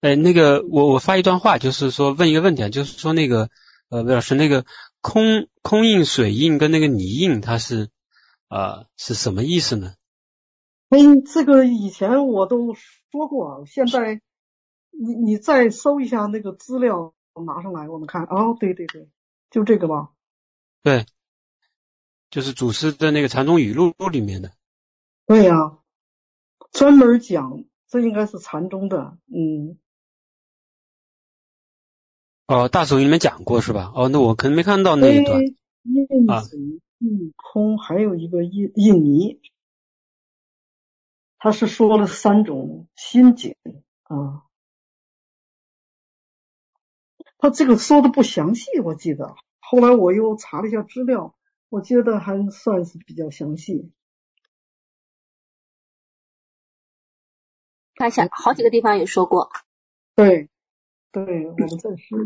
那个我发一段话，就是说问一个问题啊，就是说那个魏老师，那个空印、水印跟那个泥印，它是什么意思呢？ 这个以前我都说过，现在你再搜一下那个资料拿上来，我们看。哦，对对对，就这个吧。 对，就是祖师的那个禅宗语录里面的。 对呀，专门讲，这应该是禅宗的。 哦，大手里面讲过是吧？哦，那我可能没看到那一段印啊。 水、印空，还有一个印泥，他是说了3种心境啊。他这个说的不详细，我记得。后来我又查了一下资料，我觉得还算是比较详细。 看一下，好几个地方有说过。 对，对，我们再说。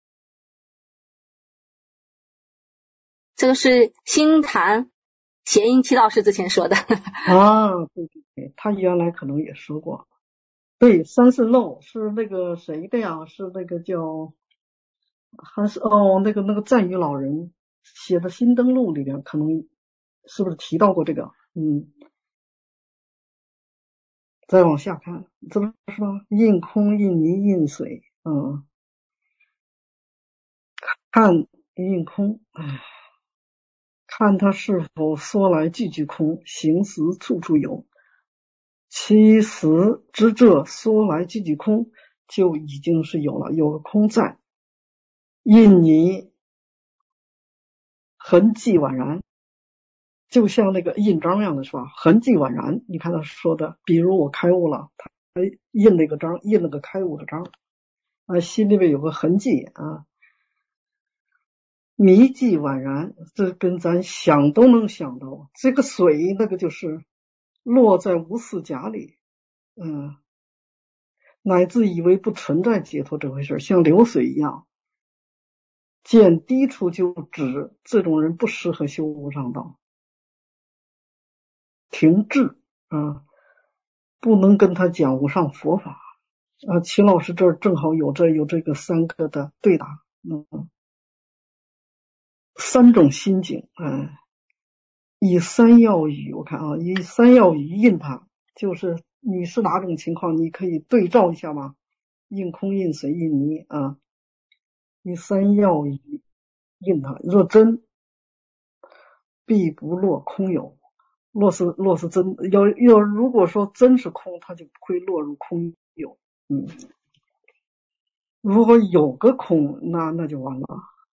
这个是新坛谐音七老师之前说的。 啊，对对对，他原来可能也说过。对，三世漏是那个谁的呀？是那个叫还是那个赞语老人写的《新灯录》里边，可能是不是提到过这个？再往下看，这不是吗？印空、印泥、印水，看印空，看它是否说来句句空，行时处处有。其实之这说来句句空，就已经是有了，有个空在。印泥痕迹宛然，就像那个印章一样的是吧？痕迹宛然，你看他说的，比如我开悟了，他印了个章，印了个开悟的章，心里面有个痕迹啊。迷迹宛然，这跟咱想都能想到。这个水那个就是落在无始甲里，乃至以为不存在解脱这回事，像流水一样，见低处就止，这种人不适合修无上道，停滞不能跟他讲无上佛法齐老师这儿正好有这个3个的对答，3种心境以3要语，我看以3要语印它，就是你是哪种情况，你可以对照一下嘛，印空、印水、印泥以3要语印它。若真，必不落空有。若是真，如果说真是空，它就不会落入空有。如果有个空，那就完了。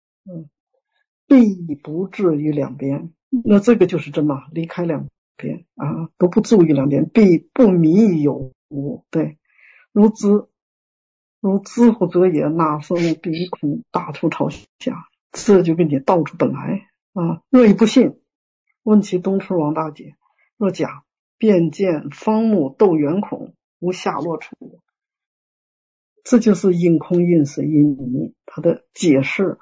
必不至于两边，那这个就是真嘛，离开两边都不注意两边，必不迷于有无。对，如知乎者也，那生物必于空，大出朝下，这就给你道出本来若以不信，问其东出王大姐，若假，便见方木斗圆孔，无下落处。这就是印空、印水、印泥它的解释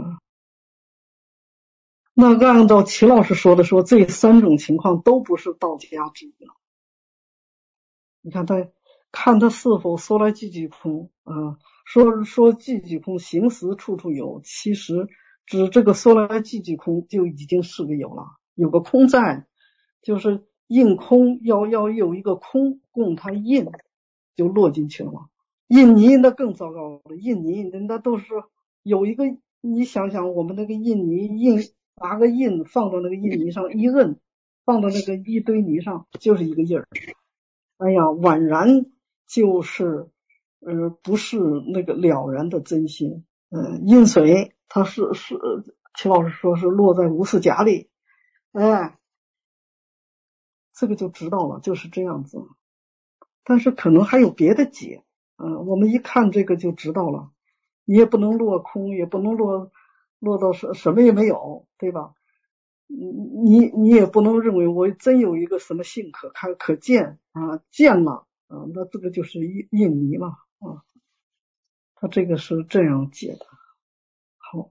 那按照齐老师说的这3种情况都不是道家之意了。你看他看他是否说来句句空说句句空，行时处处有，其实指这个说来句句空就已经是个有了，有个空在，就是印空要有一个空供他印，就落进去了嘛。印泥那更糟糕了，印泥那都是有一个，你想想我们那个印泥拿个印放到那个印泥上一摁，放到那个一堆泥上就是一个印儿。哎呀，宛然就是不是那个了然的真心。印水它是齐老师说是落在无始甲里，这个就知道了，就是这样子。但是可能还有别的解我们一看这个就知道了，你也不能落空，也不能落到什么也没有，对吧？你也不能认为我真有一个什么性可见见了那这个就是印泥嘛他这个是这样解的。好，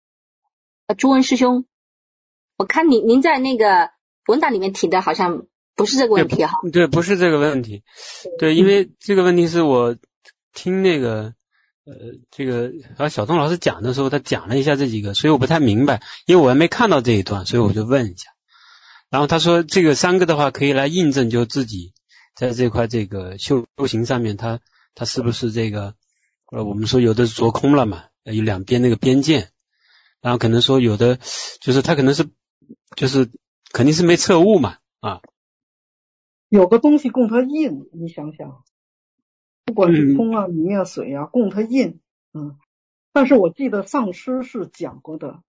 朱文师兄，我看您在那个文档里面提的好像不是这个问题哈。 对，不是这个问题。对，因为这个问题是我听那个这个小东老师讲的时候，他讲了一下这几个，所以我不太明白，因为我还没看到这一段，所以我就问一下。然后他说这个3个的话可以来印证，就自己在这块这个修行上面，他是不是这个我们说有的是着空了嘛，有两边那个边界，然后可能说有的就是他可能是就是肯定是没彻悟嘛啊， 有个东西供他印，你想想，不管是空啊、泥啊、水啊，供他印，但是我记得上师是讲过的，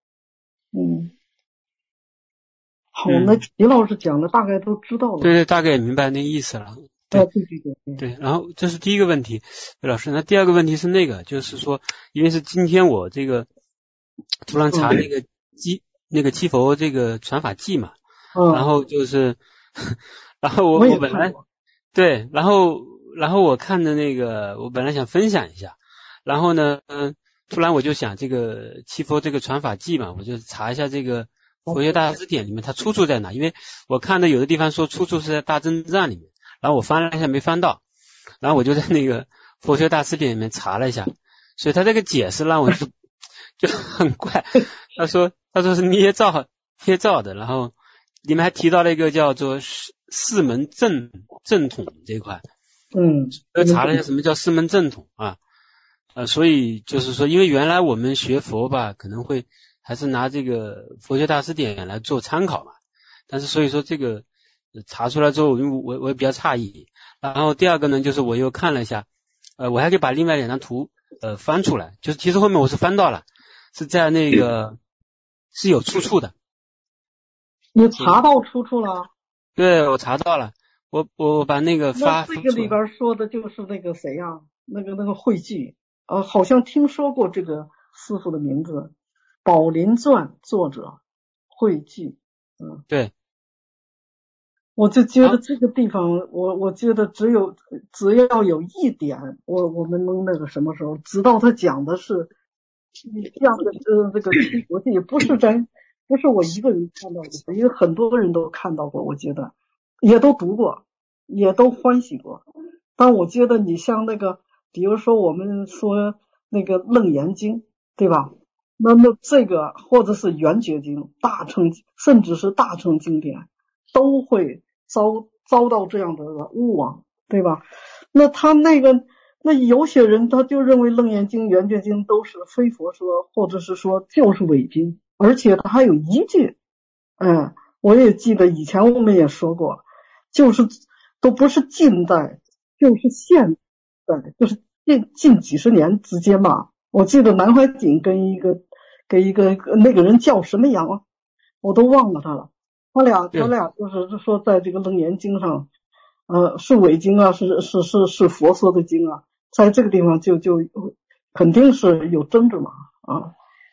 好，那齐老师讲的大概都知道了。 对，大概也明白那意思了。对，然后这是第一个问题，魏老师。那第二个问题是那个，就是说，因为是今天我这个突然查那个七佛这个传法记嘛，然后就是，然后我本来对，然后我看的那个，我本来想分享一下，然后呢，突然我就想这个七佛这个传法记嘛，我就查一下这个佛学大字典里面它出处在哪，因为我看的有的地方说出处是在大正藏里面，然后我翻了一下没翻到，然后我就在那个佛学大字典里面查了一下，所以他这个解释让我就很怪，他说是捏造的，然后里面还提到了一个叫做四门正统这一块，查了一下什么叫四门正统啊，所以就是说，因为原来我们学佛吧，可能会还是拿这个佛学大辞典来做参考嘛，但是所以说这个查出来之后，我也比较诧异。然后第二个呢，就是我又看了一下，我还可以把另外2张图翻出来，就是其实后面我是翻到了，是在那个是有出处的。 你查到出处了？ 对，我查到了，我把那个那这个里边说的就是那个谁呀？那个慧寂，好像听说过这个师傅的名字，《宝林传》作者慧寂， 对。 我就觉得这个地方，我觉得只要有一点，我们能那个什么时候知道他讲的是这样的这个七佛记，不是我一个人看到的，因为很多人都看到过，我觉得也都读过，也都欢喜过。但我觉得你像那个，比如说我们说那个《楞严经》，对吧？那这个或者是《圆觉经》、大乘，甚至是大乘经典，都会遭到这样的误往，对吧？那他那有些人他就认为《楞严经》、《圆觉经》都是非佛说，或者是说就是伪经，而且他还有依据。我也记得以前我们也说过，就是都不是近代，就是现代，就是近几十年之间吧。我记得南怀瑾跟一个那个人叫什么样啊，我都忘了他了。他俩就是说在这个楞严经上，是伪经啊，是佛说的经啊，在这个地方就肯定是有争执嘛啊。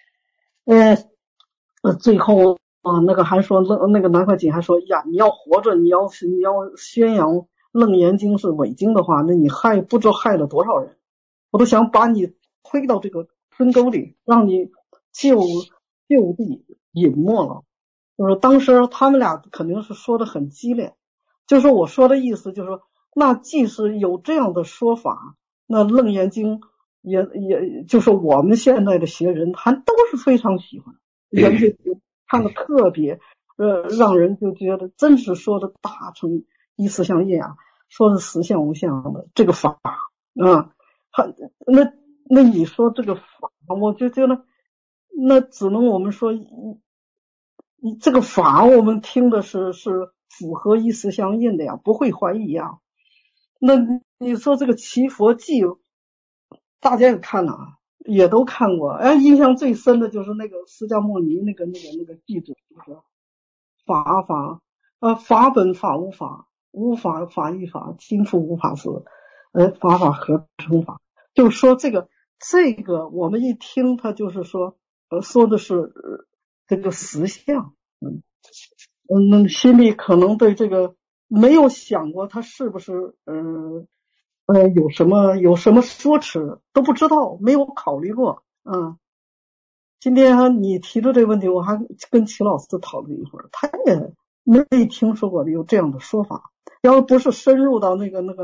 最后那个还说那个南怀瑾还说呀，你要活着，你要宣扬楞严经是伪经的话，那你不知道害了多少人，我都想把你推到这个深沟里，让你就地隐没了。就是当时他们俩肯定是说的很激烈，就是我说的意思就是说，那即使有这样的说法，那楞严经也就是我们现在的学人还都是非常喜欢，圆觉经看的特别让人就觉得真是说的大乘依思相应啊，说的实相无相的这个法那你说这个法，我就觉得那只能我们说这个法我们听的是符合依思相应的呀，不会怀疑呀。那你说这个祈佛记，大家也看了，也都看过。印象最深的就是那个释迦牟尼那个记子，就是法本法无法，无法法亦法，今复无法时，法合成法。就是说这个我们一听，他就是说说的是这个实相。心里可能对这个没有想过他是不是有什么说辞都不知道，没有考虑过。今天你提出这个问题，我还跟齐老师讨论一会儿，他也没听说过有这样的说法。 要不是深入到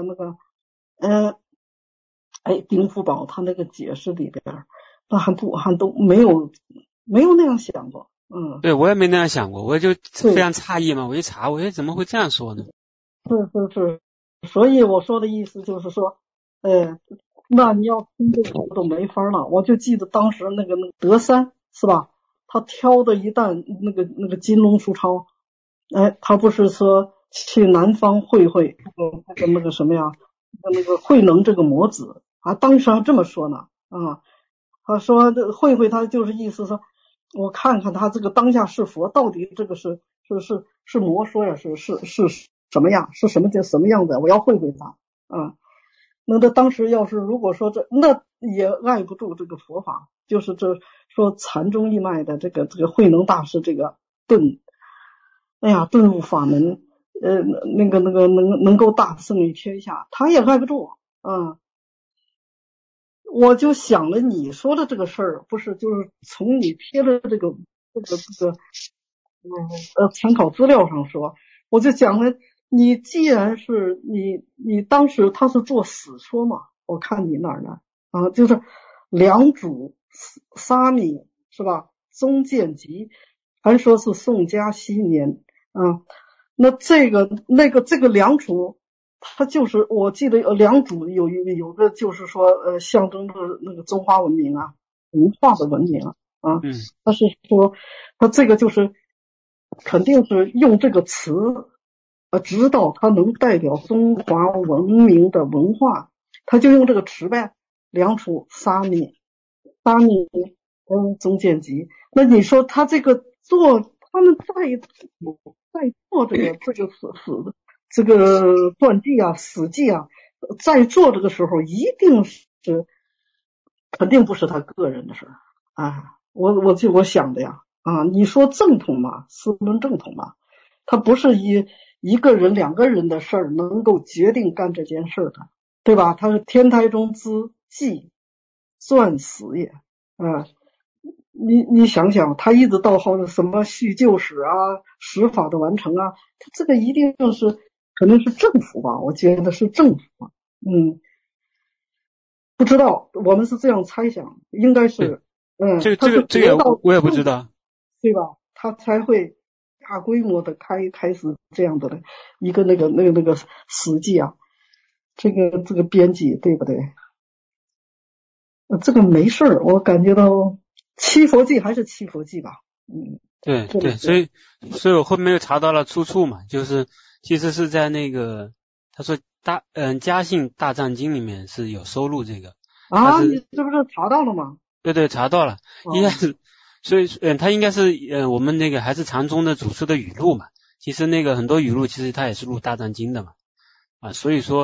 丁福宝他那个解释里边，他还都没有那样想过。 对，我也没那样想过，我就非常诧异嘛，我一查，我怎么会这样说呢？ 是，所以我说的意思就是说，那你要听这个都没法了。我就记得当时那个德三是吧，他挑的一担那个金龙书抄，他不是说去南方会那个什么呀，那个慧能这个魔子啊，当时还这么说呢啊，他说会他就是意思说，我看看他这个当下是佛，到底这个是魔说呀，是什么样，是什么样子，我要会他啊。那他当时要是如果说那也碍不住这个佛法，就是这说禅宗一脉的这个慧能大师这个顿悟法门，能够大胜于天下，他也碍不住啊。我就想了你说的这个事儿，不是就是从你贴的这个参考资料上说，我就讲了，你既然是你当时他是做死说嘛，我看你哪儿呢啊，就是良渚沙弥是吧，宗建吉还说是宋嘉熙年啊，那这个良渚，它就是我记得良渚有个就是说象征着那个中华文明啊，文化的文明啊，他是说他这个就是肯定是用这个词直到它能代表中华文明的文化，他就用这个词呗，良渚沙弥宗建吉。那你说他这个他们在做这个传记啊史记啊，在做这个时候一定是肯定不是他个人的事儿啊，我想的呀啊，你说正统嘛，四论正统嘛，他不是一个人两个人的事儿能够决定干这件事的，对吧？他是天台中之纪撰史也啊，你想想，他一直到后的什么续旧史啊、史法的完成啊，他这个一定是可能是政府吧？我觉得是政府吧，不知道，我们是这样猜想，应该是， 这个我也不知道， 对吧？他才会大规模的开始这样的一个那个史记啊，这个编辑对不对？这个没事儿，我感觉到七佛记还是七佛记吧， 对，所以我后面又查到了出处嘛，就是其实是在那个他说嘉信大藏经里面是有收录这个啊，你是不是查到了吗？ 对，查到了，应该是，所以他应该是我们那个还是禅宗的祖师的语录嘛，其实那个很多语录其实他也是录大藏经的嘛，啊，所以说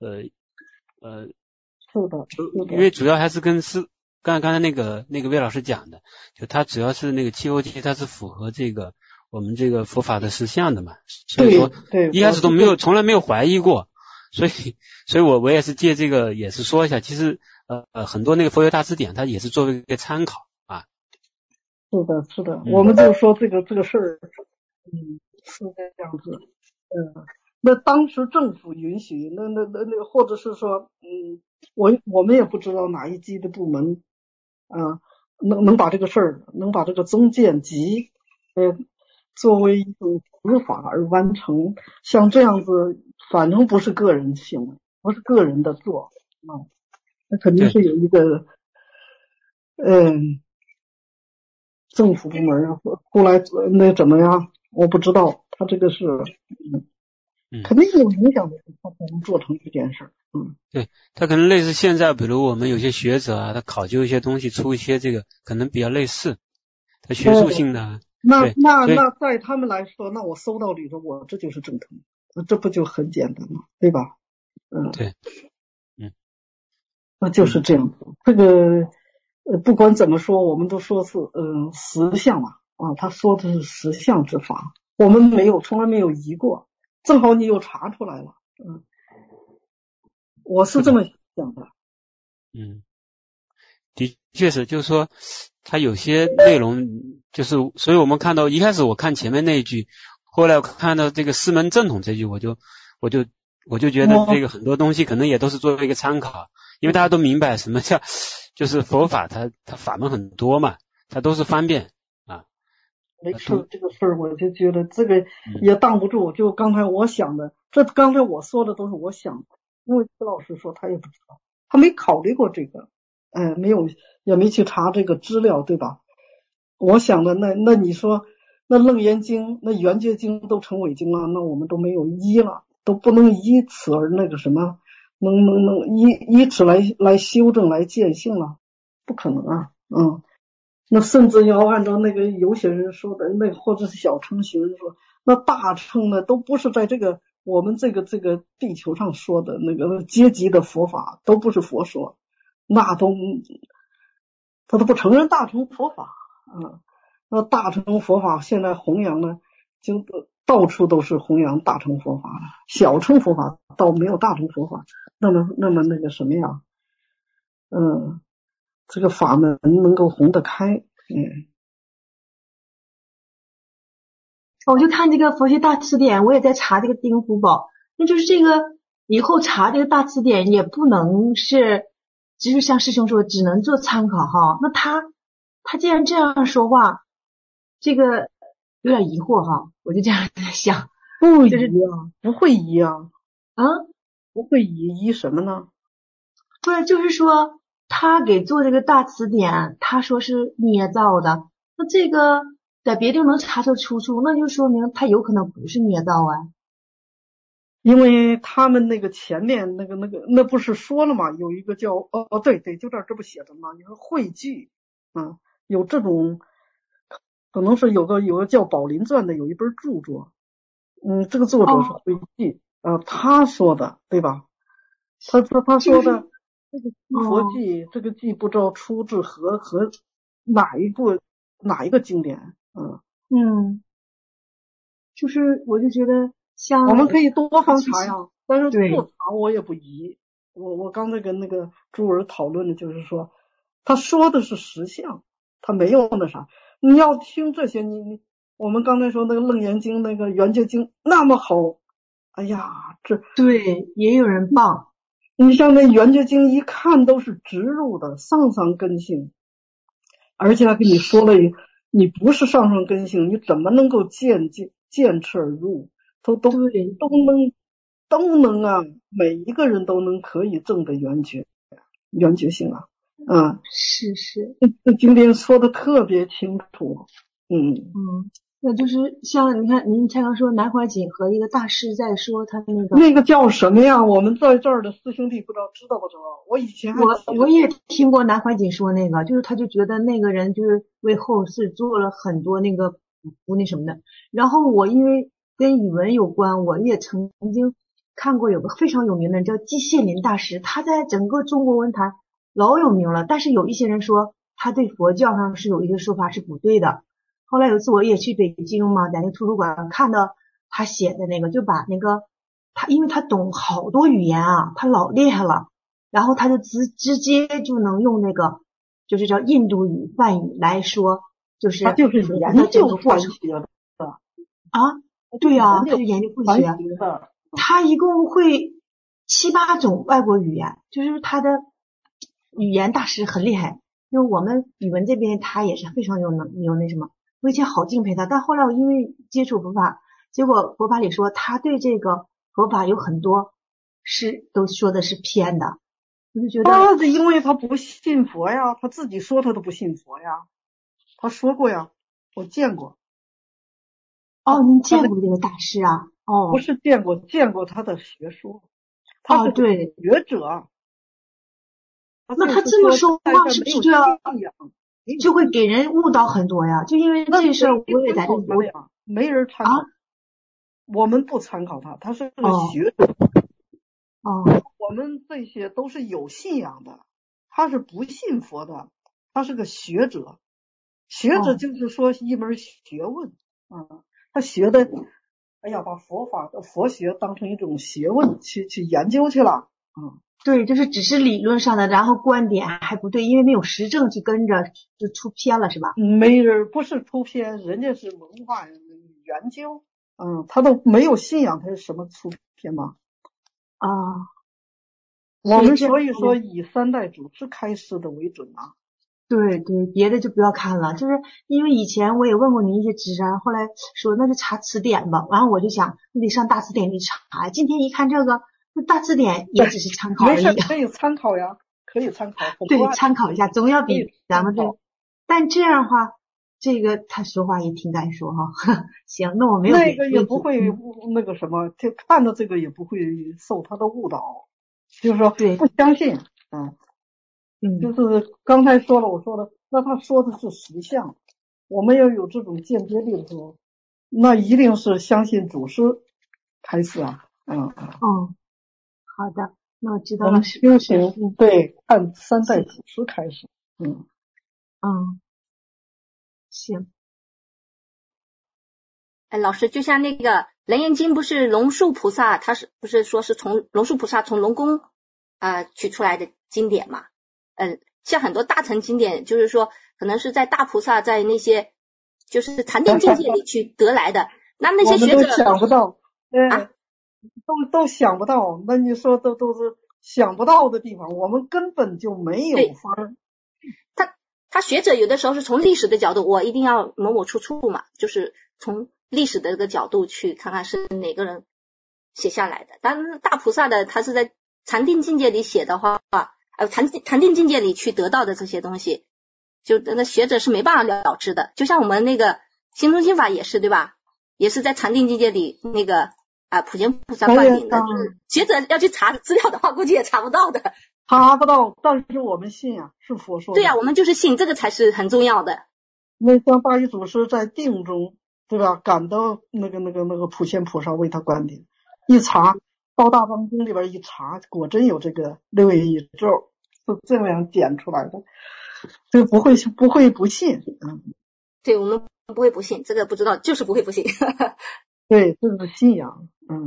是的， 因为主要还是跟刚才那个魏老师讲的，就他主要是那个七佛记，它是符合这个我们这个佛法的实相的嘛，所以说一开始从来没有怀疑过，所以我也是借这个也是说一下，其实很多那个佛学大辞典它也是作为一个参考啊。 是的，我们就说这个事儿，是这样子，那当时政府允许，那或者是说，我们也不知道哪一级的部门能把这个事儿，能把这个宗建集作为一种执法而完成，像这样子，反正不是个人行为，不是个人的做那肯定是有一个政府部门后来那怎么样，我不知道，他这个是肯定有影响的，他才能做成这件事。 对，他可能类似现在，比如我们有些学者啊，他考究一些东西，出一些这个可能比较类似，他学术性的。 那在他们来说，那我搜到里头，我这就是正统，这不就很简单吗？对吧？ 对， 那就是这样子。这个不管怎么说，我们都说是实相嘛他说的是实相之法，我们从来没有疑过，正好你又查出来了，我是这么想的。 的确是，就是说它有些内容就是，所以我们看到一开始我看前面那一句，后来我看到这个四门正统这句，我就我就觉得这个很多东西可能也都是作为一个参考，因为大家都明白什么叫就是佛法它法门很多嘛，它都是方便啊。 没事，这个事儿我就觉得这个也挡不住，就刚才我想的，这刚才我说的都是我想的，因为崔老师说他也不知道，他没考虑过这个，没有也没去查这个资料，对吧？我想的那你说那楞严经那圆觉经都成伪经了，那我们都没有依了，都不能以此而那个什么能以此来修正来见性了，不可能啊。那甚至要按照那个有些人说的那或者是小乘学人说，那大乘呢都不是在这个我们这个地球上说的那个阶级的佛法，都不是佛说，那他都不承认大乘佛法。那大乘佛法现在弘扬呢，就到处都是弘扬大乘佛法了，小乘佛法倒没有大乘佛法那么那个什么呀，这个法门能够弘得开。 我就看这个佛学大词典，我也在查这个丁福宝，那就是这个以后查这个大词典也不能是，就是像师兄说，只能做参考哈。那他既然这样说话，这个有点疑惑哈，我就这样在想， 不疑啊，不会疑啊，不会疑什么呢？ 对，就是说他给做这个大词典，他说是捏造的，那这个在别地能查出出处，那就说明他有可能不是捏造啊。 因为他们那个前面那不是说了吗？有一个叫对，就这不写的吗？你说汇聚有这种，可能是有个叫宝林传的有一本著作，这个作者是汇聚他说的对吧？他说的这个佛记这个记不知道出自和哪一个经典。 就是我就觉得像我们可以多方查呀，但是不查我也不疑。我刚才跟那个朱儿讨论的就是说，他说的是实相，他没有那啥。你要听这些，我们刚才说那个楞严经那个圆觉经那么好，哎呀， 对也有人棒。 你像那圆觉经一看都是直入的上上根性，而且还跟你说了，你不是上上根性，你怎么能够见智而入？都能啊，每一个人都能可以证得圆觉性啊。 是这经典说的特别清楚。 那就是像你看您才刚说南怀瑾和一个大师在说他那个叫什么呀？我们在这儿的师兄弟不知道不知道？我以前我也听过南怀瑾说那个，就是他就觉得那个人就是为后世做了很多那个不那什么的。然后我因为跟语文有关，我也曾经看过有个非常有名的人叫季羡林大师，他在整个中国文坛老有名了，但是有一些人说他对佛教上是有一些说法是不对的。后来有一次我也去北京嘛，在那图书馆看到他写的那个，就把那个因为他懂好多语言啊，他老厉害了，然后他就直接就能用那个就是叫印度语梵语来说，就是他就是研究梵学的对啊，他就研究梵学，他一共会7、8种外国语言，就是他的语言大师很厉害。因为我们语文这边他也是非常有那什么，我以前好敬佩他，但后来我因为接触佛法，结果佛法里说他对这个佛法有很多都说的是偏的，我就觉得那是因为他不信佛呀，他自己说他都不信佛呀，他说过呀，我见过。 您见过这个大师啊？ 不是见过他的学说，他是对学者。 那他这么说话是不是就会给人误导很多呀？就因为这事儿，我也在这里没人参考我们不参考他，他是个学者。我们这些都是有信仰的，他是不信佛的，他是个学者。学者就是说一门学问他学的，把佛学当成一种学问去研究去了。 对，就是只是理论上的，然后观点还不对，因为没有实证去跟着，就出偏了，是吧？ 没人不是出偏，人家是文化研究， 他都没有信仰，他是什么出天吗？ 啊， 我们所以说以三代祖师开示的为准啊。 对对，别的就不要看了，就是因为以前我也问过你一些知识，后来说那就查词典吧，完了我就想你得上大词典里查，今天一看这个，那大词典也只是参考而已。 没事，可以参考呀，可以参考。 对，参考一下，总要比咱们这。但这样的话，这个他说话也挺敢说哈。行，那我没有那个也不会那个什么，就看到这个也不会受他的误导，就是说不相信。就是刚才说了，我说的，那他说的是实相，我们要有这种间接力的时候，那一定是相信祖师开示啊。 好的，那我知道了。 我们修行对按三代祖师开始。 行。 老师，就像那个《楞严经》，不是龙树菩萨，他是不是说是从龙树菩萨从龙宫取出来的经典嘛？像很多大乘经典，就是说可能是在大菩萨在那些就是禅定境界里去得来的。那些学者我们都想不到，都想不到。那你说都是想不到的地方，我们根本就没有法。 他学者有的时候是从历史的角度，我一定要某某出处嘛，就是从历史的这个角度去看看是哪个人写下来的。但大菩萨的他是在禅定境界里写的话，禅定境界里去得到的这些东西，就那学者是没办法了知的。就像我们那个心中心法也是，对吧？也是在禅定境界里那个普贤菩萨灌顶的，就是学者要去查资料的话，估计也查不到的。 查不到，但是我们信啊，是佛说的。 对呀，我们就是信，这个才是很重要的。 那像大一祖师在定中，对吧？感到那个普贤菩萨为他灌顶，一查到大藏经里边一查，果真有这个六位一咒，是这样点出来的，这个不会不信。 对，我们不会不信，这个不知道，就是不会不信。 对，这是信仰。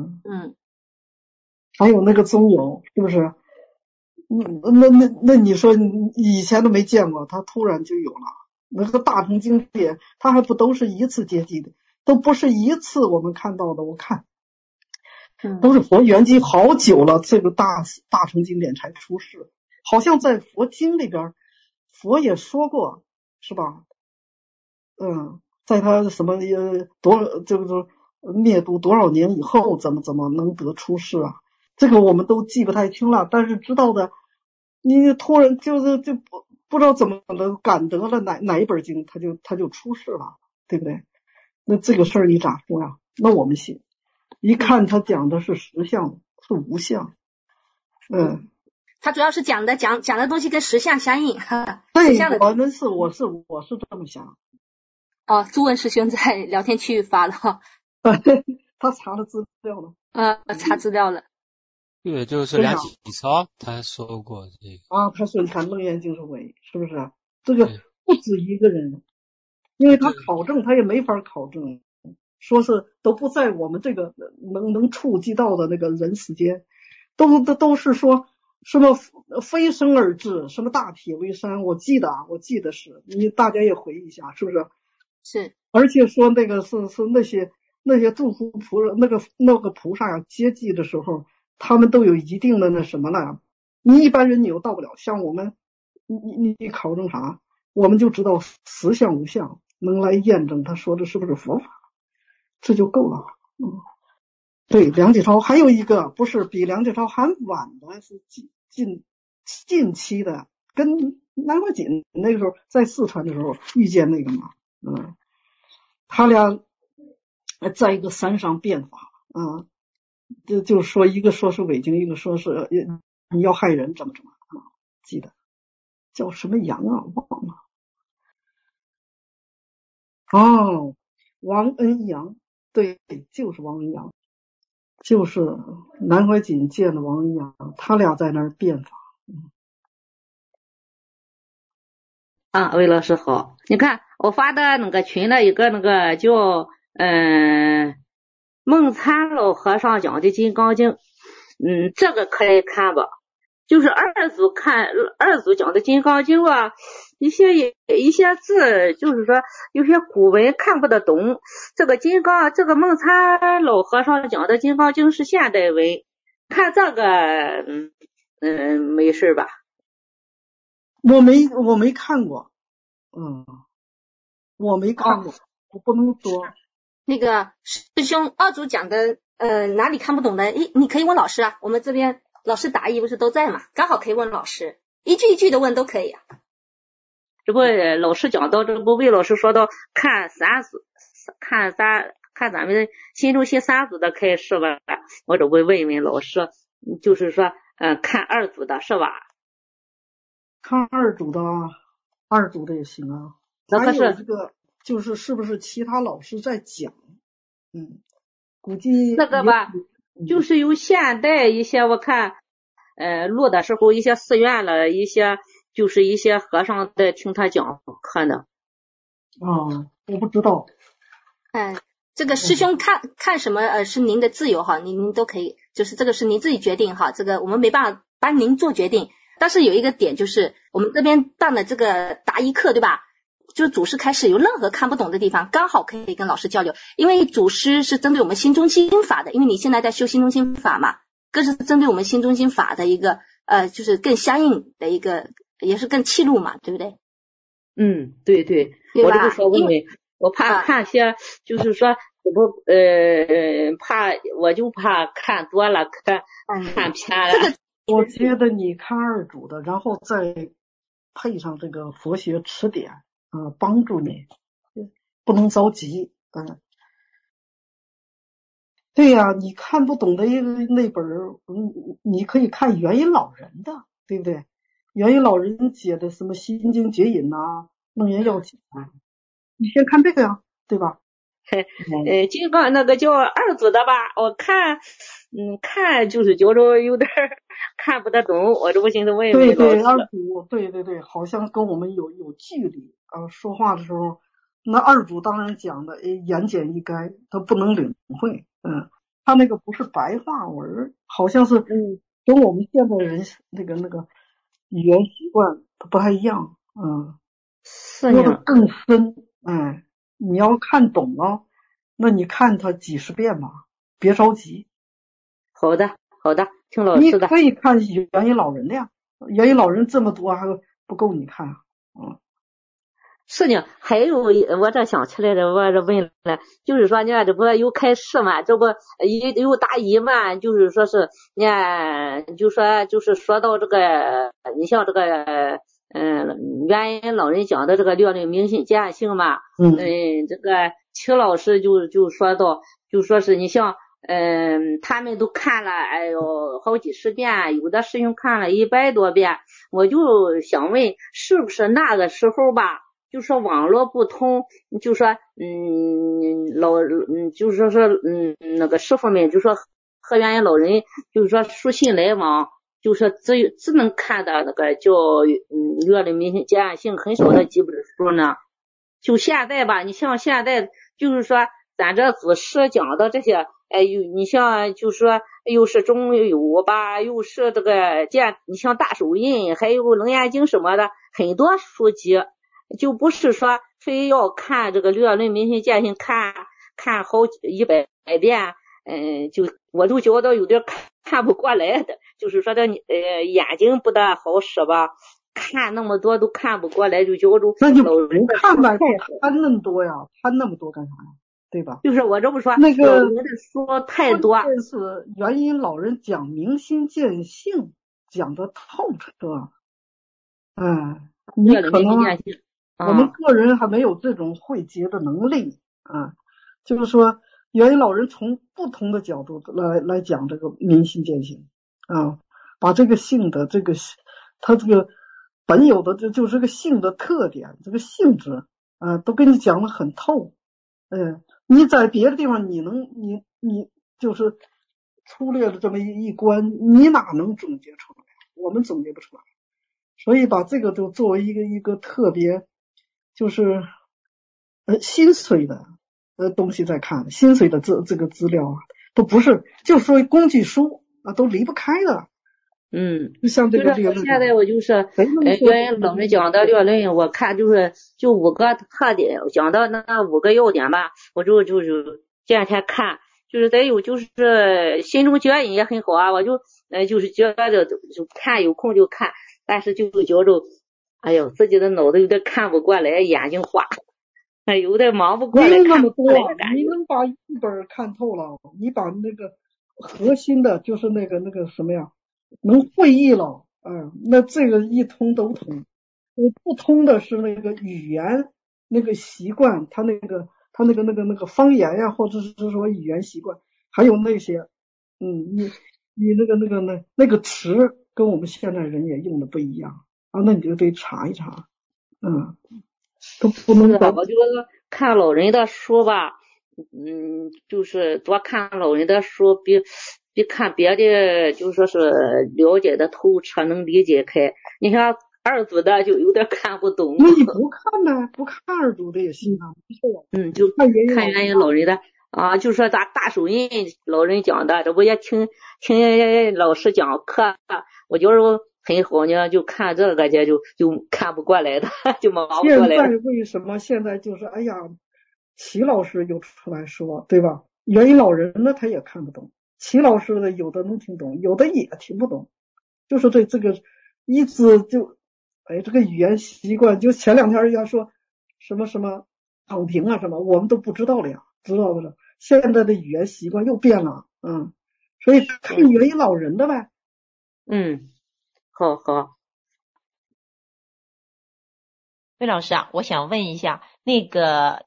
还有那个宗友，是不是？那你说以前都没见过，他突然就有了。那个大乘经典，它还不都是一次接济的，都不是一次我们看到的。我看，都是佛圆寂好久了，这个大乘经典才出世。好像在佛经里边，佛也说过，是吧？在他什么这个灭度多少年以后，怎么能得出世啊？这个我们都记不太清了，但是知道的，你突然就不知道怎么的感得了哪一本经，他就出世了，对不对？那这个事儿你咋说呀？那我们信，一看他讲的是实相，是无相。 他主要是讲的东西跟实相相应。 对，我是这么想。 朱文师兄在聊天区域发了。 他查了资料了。 查资料了。 对，就是梁启超他说过这个。 他说你看楞严经是伪，是不是？这个不止一个人，因为他考证他也没法考证，说是都不在我们这个能触及到的那个人世间，都是说什么飞升而至，什么大铁为山，我记得是，你大家也回忆一下，是不是？ 是。 而且说那个是那些诸佛菩萨那个菩萨接济的时候，他们都有一定的那什么了，你一般人你又到不了。像我们，你考证啥，我们就知道实相无相，能来验证他说的是不是佛法，这就够了。对，梁启超还有一个不是比梁启超还晚的，是近期的，跟南怀瑾那个时候在四川的时候遇见那个嘛，他俩在一个山上变法就说一个说是伪经，一个说是你要害人怎么记得叫什么杨忘了。王恩阳，对，就是王恩阳，就是南怀瑾见的王恩阳，他俩在那儿变法。 魏老师好，你看我发的那个群的一个那个叫梦参老和尚讲的金刚经，这个可以看吧。 就是二祖讲的《金刚经》啊，一些字，就是说有些古文看不得懂。这个梦参老和尚讲的《金刚经》是现代文，看这个没事吧？ 我没看过，我没看过，我不能说。 那个师兄二祖讲的哪里看不懂的，你可以问老师啊，我们这边老师答疑不是都在嘛，刚好可以问老师，一句一句的问都可以啊。 这不老师讲到，这不魏老师说到看咱们心中心三组的开示吧，我这不问问老师，就是说看二组的是吧？ 看二组的也行啊。还有这个就是不是其他老师在讲？估计那个吧，就是有现代一些我看录的时候一些寺院了，一些和尚在听他讲课呢。 我不知道。 这个师兄看什么是您的自由哈，您都可以，就是这个是您自己决定哈，这个我们没办法帮您做决定。但是有一个点就是我们这边办的这个答疑课对吧，就是祖师开示有任何看不懂的地方刚好可以跟老师交流，因为祖师是针对我们心中心法的，因为你现在在修心中心法嘛，更是针对我们心中心法的一个就是更相应的一个，也是更契入嘛，对不对？ 对对，我这个说问问，我怕看些就是说我就怕看多了看偏了。 这个我觉得你看二组的，然后再配上这个佛学词典帮助你，不能着急。对呀，你看不懂的那本你可以看元音老人的，对不对？元音老人解的什么心经解引楞严要解你先看这个呀，对吧？ 金刚那个叫二组的吧，我看就是觉着有点看不得懂，我这不寻思问问老师。 二组对，好像跟我们有距离说话的时候，那二组当然讲的言简意赅，他不能领会。他那个不是白话文，好像是跟我们现代人那个语言习惯不太一样。说的更深。你要看懂了，那你看它几十遍吧，别着急。 好的，听老师的。 你可以看元音老人的呀，元音老人这么多还不够你看。 是呢，还有我这想起来的，我这问了，就是说呢，这不有开示嘛，这不有答疑嘛，就是说是呢，就是说到这个，你像这个元音老人讲的这个略论明心见性嘛，这个齐老师就说到，就说是你像他们都看了好几十遍，有的师兄看了100多遍，我就想问是不是那个时候吧，就说网络不通，就说就是说是那个师傅们就说和元音老人就是说书信来往，就说只能看的那个叫略论明心见性很少的几本书呢。就现在吧，你像现在就是说咱这祖师讲的这些你像就是说又是中有吧，又是这个你像大手印，还有楞严经什么的，很多书籍，就不是说非要看这个略论明心见性看好100遍，我就觉得有点看不过来的，就是说这眼睛不大好使吧，看那么多都看不过来，就觉着那就不看吧，看那么多呀，看那么多干啥呀？对吧？ 就是我这不说那个老人的书太多， 这是元音老人讲明心见性讲的透彻。你可能我们个人还没有这种慧结的能力就是说元音老人从不同的角度来讲这个明心见性把这个性的这个他这个本有的就是这个性的特点，这个性质都跟你讲得很透。你在别的地方你就是粗略的这么一关，你哪能总结出来？我们总结不出来。所以把这个就作为一个特别就是心水的东西在看，心水的这个资料都不是，就说工具书都离不开的。 就像这个就是现在我就是原来老人讲的略论，我看就是就5个特点，讲到那5个要点吧，我就是这两天看，就是再有就是心中觉引也很好啊，我就是觉得就看，有空就看，但是就觉着哎呦自己的脑子有点看不过来，眼睛花，有点忙不过来， 那么多，你能把一本看透了，你把那个核心的就是那个什么呀，能会意了，那这个一通都通。我不通的是那个语言那个习惯，他那个方言呀，或者是说语言习惯，还有那些你那个词跟我们现在人也用的不一样啊，那你就得查一查，都不能我觉得看老人的书吧，就是多看老人的书比看别的就说是了解的透彻，能理解开。你像二组的就有点看不懂。 那你不看呢？不看二组的也行啊。 就看原因老人的啊，就说咱大手印老人讲的，这不也听老师讲课，我觉得很好呢，就看这个就看不过来的，就忙不过来的。 现在为什么现在就是哎呀，齐老师又出来说，对吧？原因老人呢他也看不懂，齐老师的有的能听懂，有的也听不懂，就是对这个一直就这个语言习惯，就前2天人家说什么躺平啊什么，我们都不知道了呀，知道不了。现在的语言习惯又变了，所以看原因老人的呗。 好。 魏老师啊，我想问一下，那个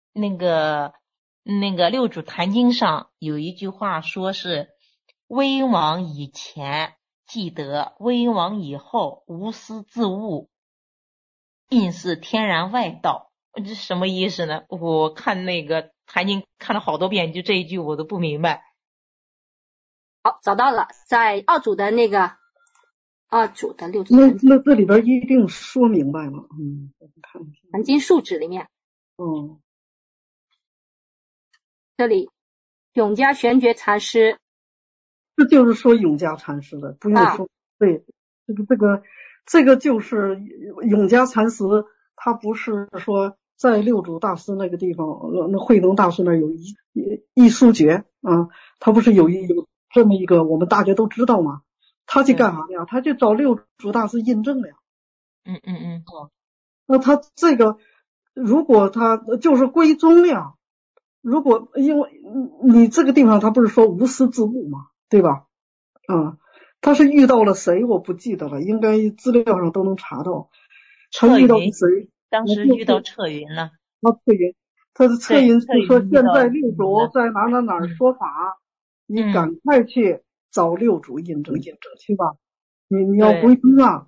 六祖坛经上有一句话说是危亡以前既得，危亡以后无私自悟，尽是天然外道。这什么意思呢？我看那个坛经看了好多遍，就这一句我都不明白。 好，找到了，在二组的六祖那这里边一定说明白了。看坛经述旨里面。这里永嘉玄觉禅师， 这就是说永嘉禅师的，不用说。对，这个就是永嘉禅师，他不是说在六祖大师那个地方，那慧能大师那有一书诀啊，他不是有这么一个，我们大家都知道吗？他去干啥呀？他去找六祖大师印证了呀。那他这个如果他就是归宗呀，如果因为你这个地方他不是说无私自悟嘛，对吧？他是遇到了谁我不记得了，应该资料上都能查到。他遇到谁？ 当时遇到彻云了。 彻云，他是彻云是说现在六祖在哪说法，你赶快去找六祖印证去吧。你要归宗啊，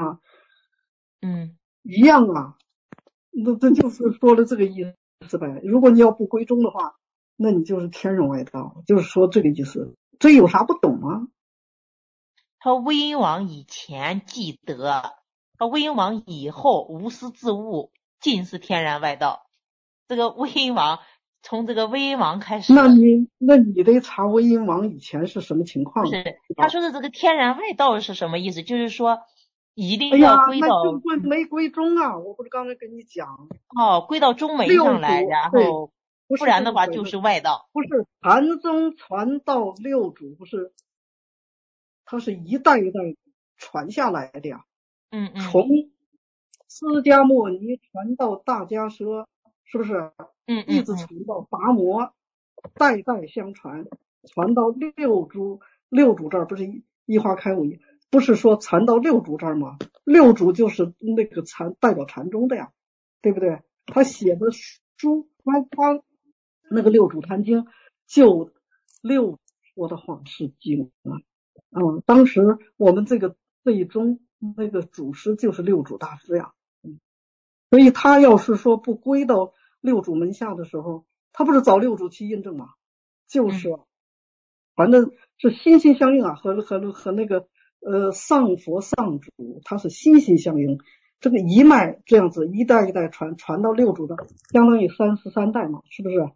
一样啊。那这就是说了这个意思呗。如果你要不归宗的话，那你就是天人外道，就是说这个意思。这有啥不懂啊？ 他危亡以前既得，他危亡以后无私自悟，尽是天然外道。这个危亡，从这个危亡开始。 那你得查危亡以前是什么情况？ 不是，他说的这个天然外道是什么意思？就是说一定要归到。 那没归宗啊！我不是刚才跟你讲。 归到宗门上来，然后不然的话就是外道。 不是禅宗传到六祖，不是，它是一代一代传下来的呀。从释迦牟尼传到大迦奢，是不是？一直传到达摩，代代相传，传到六祖这儿，不是一花开五叶，不是说传到六祖这儿吗？六祖就是那个代表禅宗的呀，对不对？他写的书，他那个六祖坛经，就六祖说的话是经啊。当时我们这一宗那个祖师就是六祖大师呀。所以他要是说不归到六祖门下的时候，他不是找六祖去印证吗？就是反正是心心相印啊，和那个上佛上祖他是心心相印，这个一脉这样子一代一代传到六祖的，相当于33代嘛，是不是？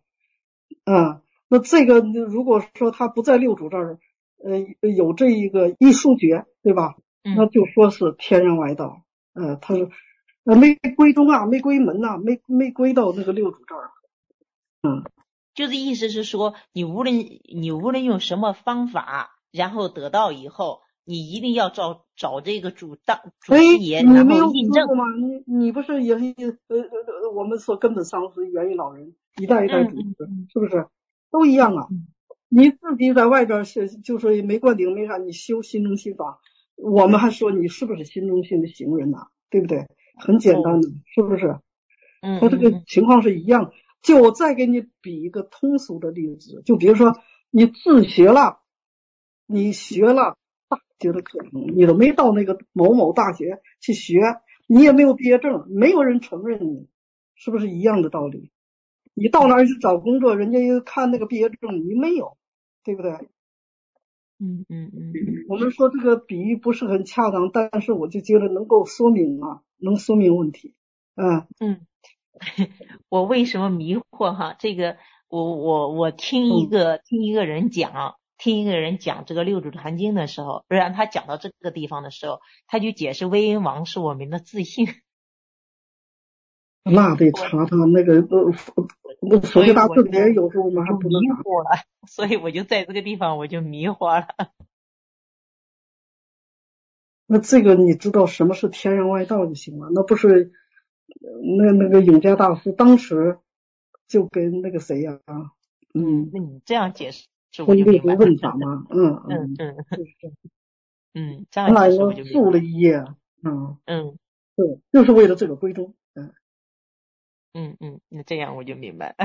那这个如果说他不在六祖这儿有这一个一书诀， 对吧？那就说是天然外道，他说没归宗啊，没归门啊，没归到那个六祖这儿， 就是意思是说，你无论用什么方法，然后得到以后，你一定要找这个主师爷，然后印证吗？你不是也我们说根本上是元宇老人一代一代主持，是不是都一样啊？你自己在外边就是没灌顶没啥，你修心中心法，我们还说你是不是心中心的行人呐？对不对？很简单的，是不是？他这个情况是一样。就我再给你比一个通俗的例子，就比如说你自学了，你学了大学的课程，你都没到那个某某大学去学，你也没有毕业证，没有人承认你，是不是一样的道理？你到哪儿去找工作，人家又看那个毕业证，你没有，对不对？我们说这个比喻不是很恰当，但是我就觉得能够说明能说明问题。 我为什么迷惑哈？这个我听一个人讲这个六祖坛经的时候，让他讲到这个地方的时候，他就解释威音王是我们的自信。 那得查他那个佛学大字典，有时候我们还不能迷惑了，所以我就在这个地方我就迷惑了。 那这个你知道什么是天然外道就行了，那不是那个永嘉大师当时就跟那个谁呀那你这样解释我就明白问法嘛， 这样解释我就明白。注了一页，对，就是为了这个归宗， 那这样我就明白。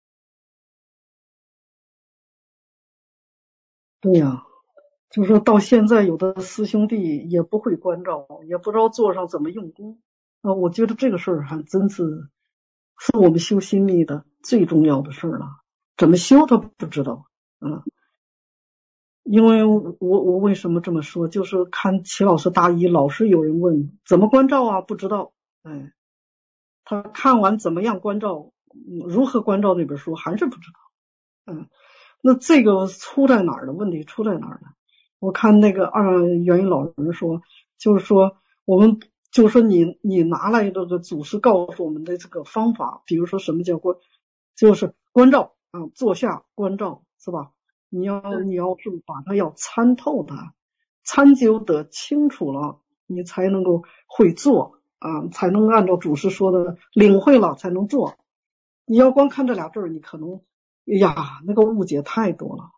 对呀，就是说到现在有的师兄弟也不会关照，也不知道座上怎么用功我觉得这个事儿还真是我们修心密的最重要的事儿了。怎么修他不知道，因为我为什么这么说，就是看齐老师大一，老是有人问怎么关照啊，不知道，他看完怎么样关照，如何关照那本书还是不知道，那这个出在哪儿的问题出在哪儿呢？我看那个元宇老人说，就是说我们就是说你拿来这个祖师告诉我们的这个方法，比如说什么叫就是关照坐下关照，是吧？你要是把它要参透它，参究得清楚了，你才能够会做才能按照祖师说的领会了才能做。你要光看这俩字儿，你可能那个误解太多了。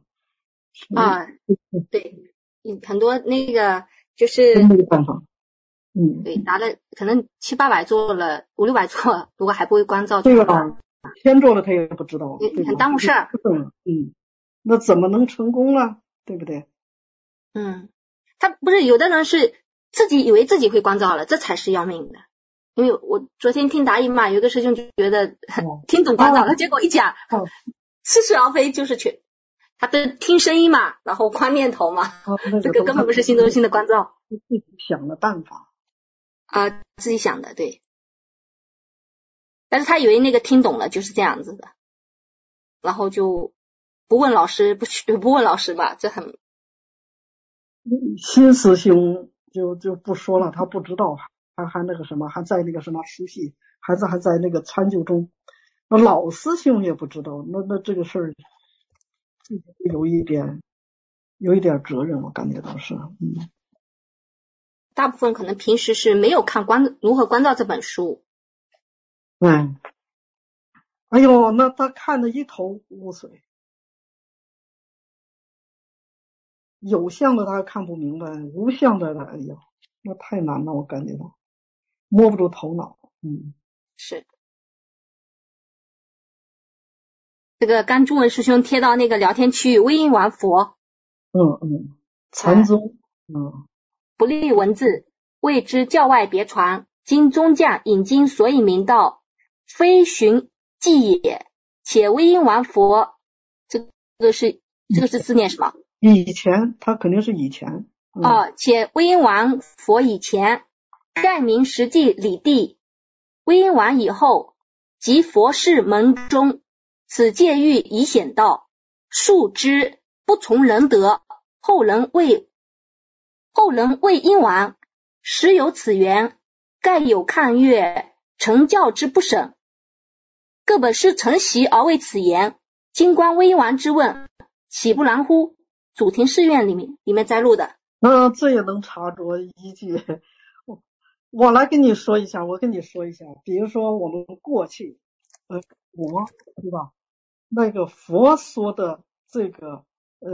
对，很多那个就是没办法。 对，拿了可能700-800做了500-600做，如果还不会关照， 这个天做了他也不知道， 很耽误事儿。 那怎么能成功呢？对不对？ 他不是有的人是自己以为自己会关照了，这才是要命的。因为我昨天听答疑嘛，有个师兄就觉得听懂关照了，结果一讲似是而非，就是他的听声音嘛，然后观念头嘛，这个根本不是心中心的关照， 自己想的办法自己想的，对。但是他以为那个听懂了就是这样子的，然后就不问老师不问老师吧，这很新师兄就不说了，他不知道，还那个什么，还在那个什么熟悉，还在那个参究中。那老师兄也不知道，那这个事儿有一点责任，我感觉到是大部分可能平时是没有看如何关照这本书。 哎呦，那他看得一头雾水，有相的他看不明白，无相的他那太难了，我感觉到摸不住头脑。 是这个甘珠文师兄贴到那个聊天区，威音玩佛禅宗不立文字，谓之教外别传，经宗匠引经，所以明道，非寻迹也。且威音玩佛，这个是字念什么？ 以前他肯定是以前且威音玩佛以前，盖名实际理地；威音玩以后，即佛事门中，此界欲以显道，树之不从人德，后人谓后人谓殷王，实有此源，盖有抗越，臣教之不审。各本是承袭而为此言，今观魏殷王之问，岂不然乎？主庭试院里面摘录的。 这也能查着依据。我来跟你说一下，比如说我们过去佛，对吧？那个佛说的这个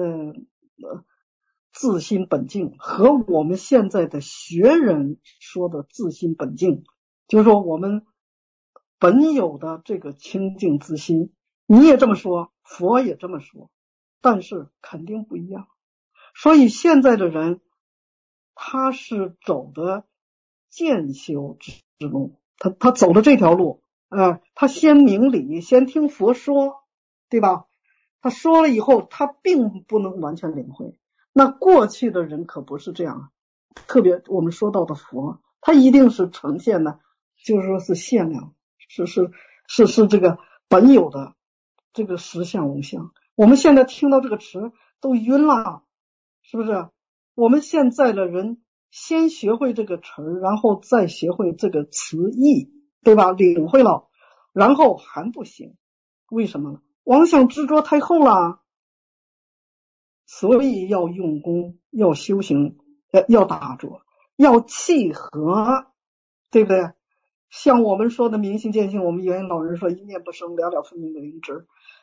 自心本净和我们现在的学人说的自心本净，就是说我们本有的这个清净之心，你也这么说，佛也这么说，但是肯定不一样。所以现在的人他是走的渐修之路，他走的这条路，他先明理，先听佛说，对吧？他说了以后，他并不能完全领会。那过去的人可不是这样，特别我们说到的佛，他一定是呈现的，就是说是限量，是这个本有的这个实相无相。我们现在听到这个词都晕了，是不是？我们现在的人先学会这个词，然后再学会这个词义，对吧？领会了，然后还不行，为什么呢？妄想执着太厚了，所以要用功，要修行，要打坐，要契合，对不对？像我们说的明心见性，我们原老人说一念不生，了了分明的灵知，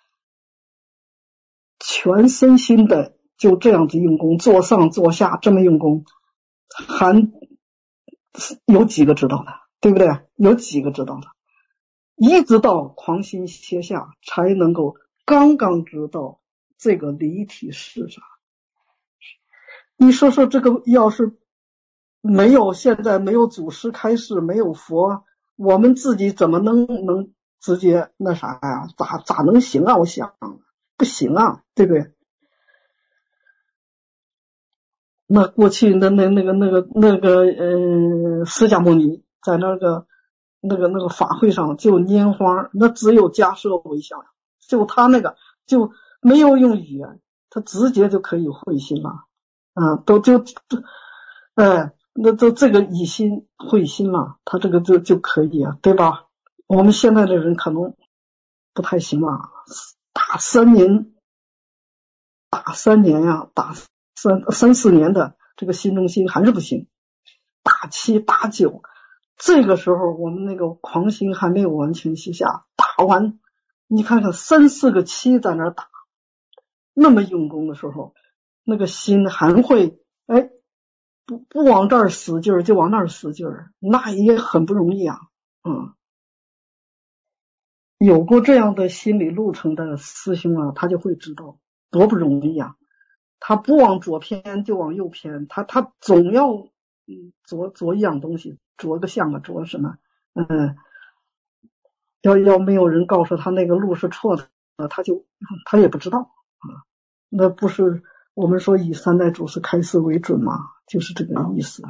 全身心的就这样子用功，坐上坐下这么用功，还有几个知道的，对不对？有几个知道的？一直到狂心歇下，才能够刚刚知道这个离体是啥。你说说这个要是没有，现在没有祖师开示，没有佛，我们自己怎么能直接那啥呀？咋能行啊？我想不行啊，对不对？那过去的那个释迦牟尼在那个法会上就拈花，那只有迦摄微笑，就他那个就没有用语言，他直接就可以会心了，那都这个以心会心了，他这个就可以啊，对吧？我们现在的人可能不太行了，打三年呀，打三四年的这个心中心还是不行，打7打9，这个时候我们那个狂心还没有完全歇下，打完你看看3、4个7在那打，那么用功的时候，那个心还会不往这儿使劲儿就往那儿使劲儿，那也很不容易啊。有过这样的心理路程的师兄啊，他就会知道多不容易啊。他不往左偏就往右偏，他总要着一样东西，着个相啊，着什么？要没有人告诉他那个路是错的，他也不知道啊。那不是我们说以三代祖师开示为准嘛，就是这个意思啊。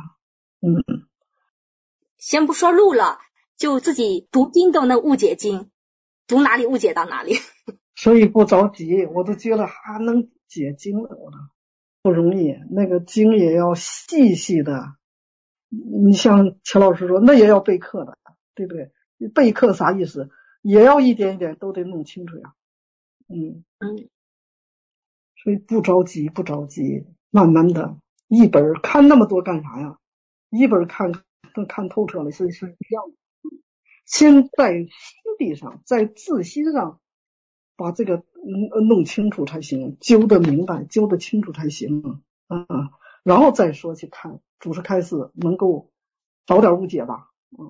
先不说路了，就自己读经都能误解经，读哪里误解到哪里。 所以不着急，我都觉得还能解经了，我都不容易。那个经也要细细的，你像钱老师说，那也要备课的，对不对？备课啥意思？也要一点一点都得弄清楚呀。所以不着急，慢慢的，一本看那么多干啥呀？一本看透彻了是一样的。先在心地上，在自心上把这个弄清楚才行，揪得明白，揪得清楚才行然后再说去看祖师开示，能够早点误解吧。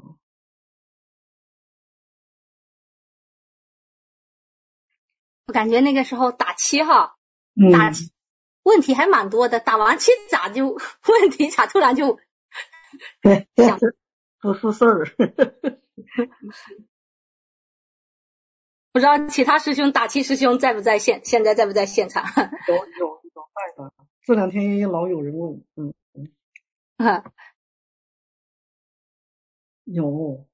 我感觉那个时候打7哈，打7问题还蛮多的，打完7咋就问题咋突然就想不是事儿。 不知道其他师兄打7师兄在不在现在在不在现场？ 有在的，这2天也老有人问。有，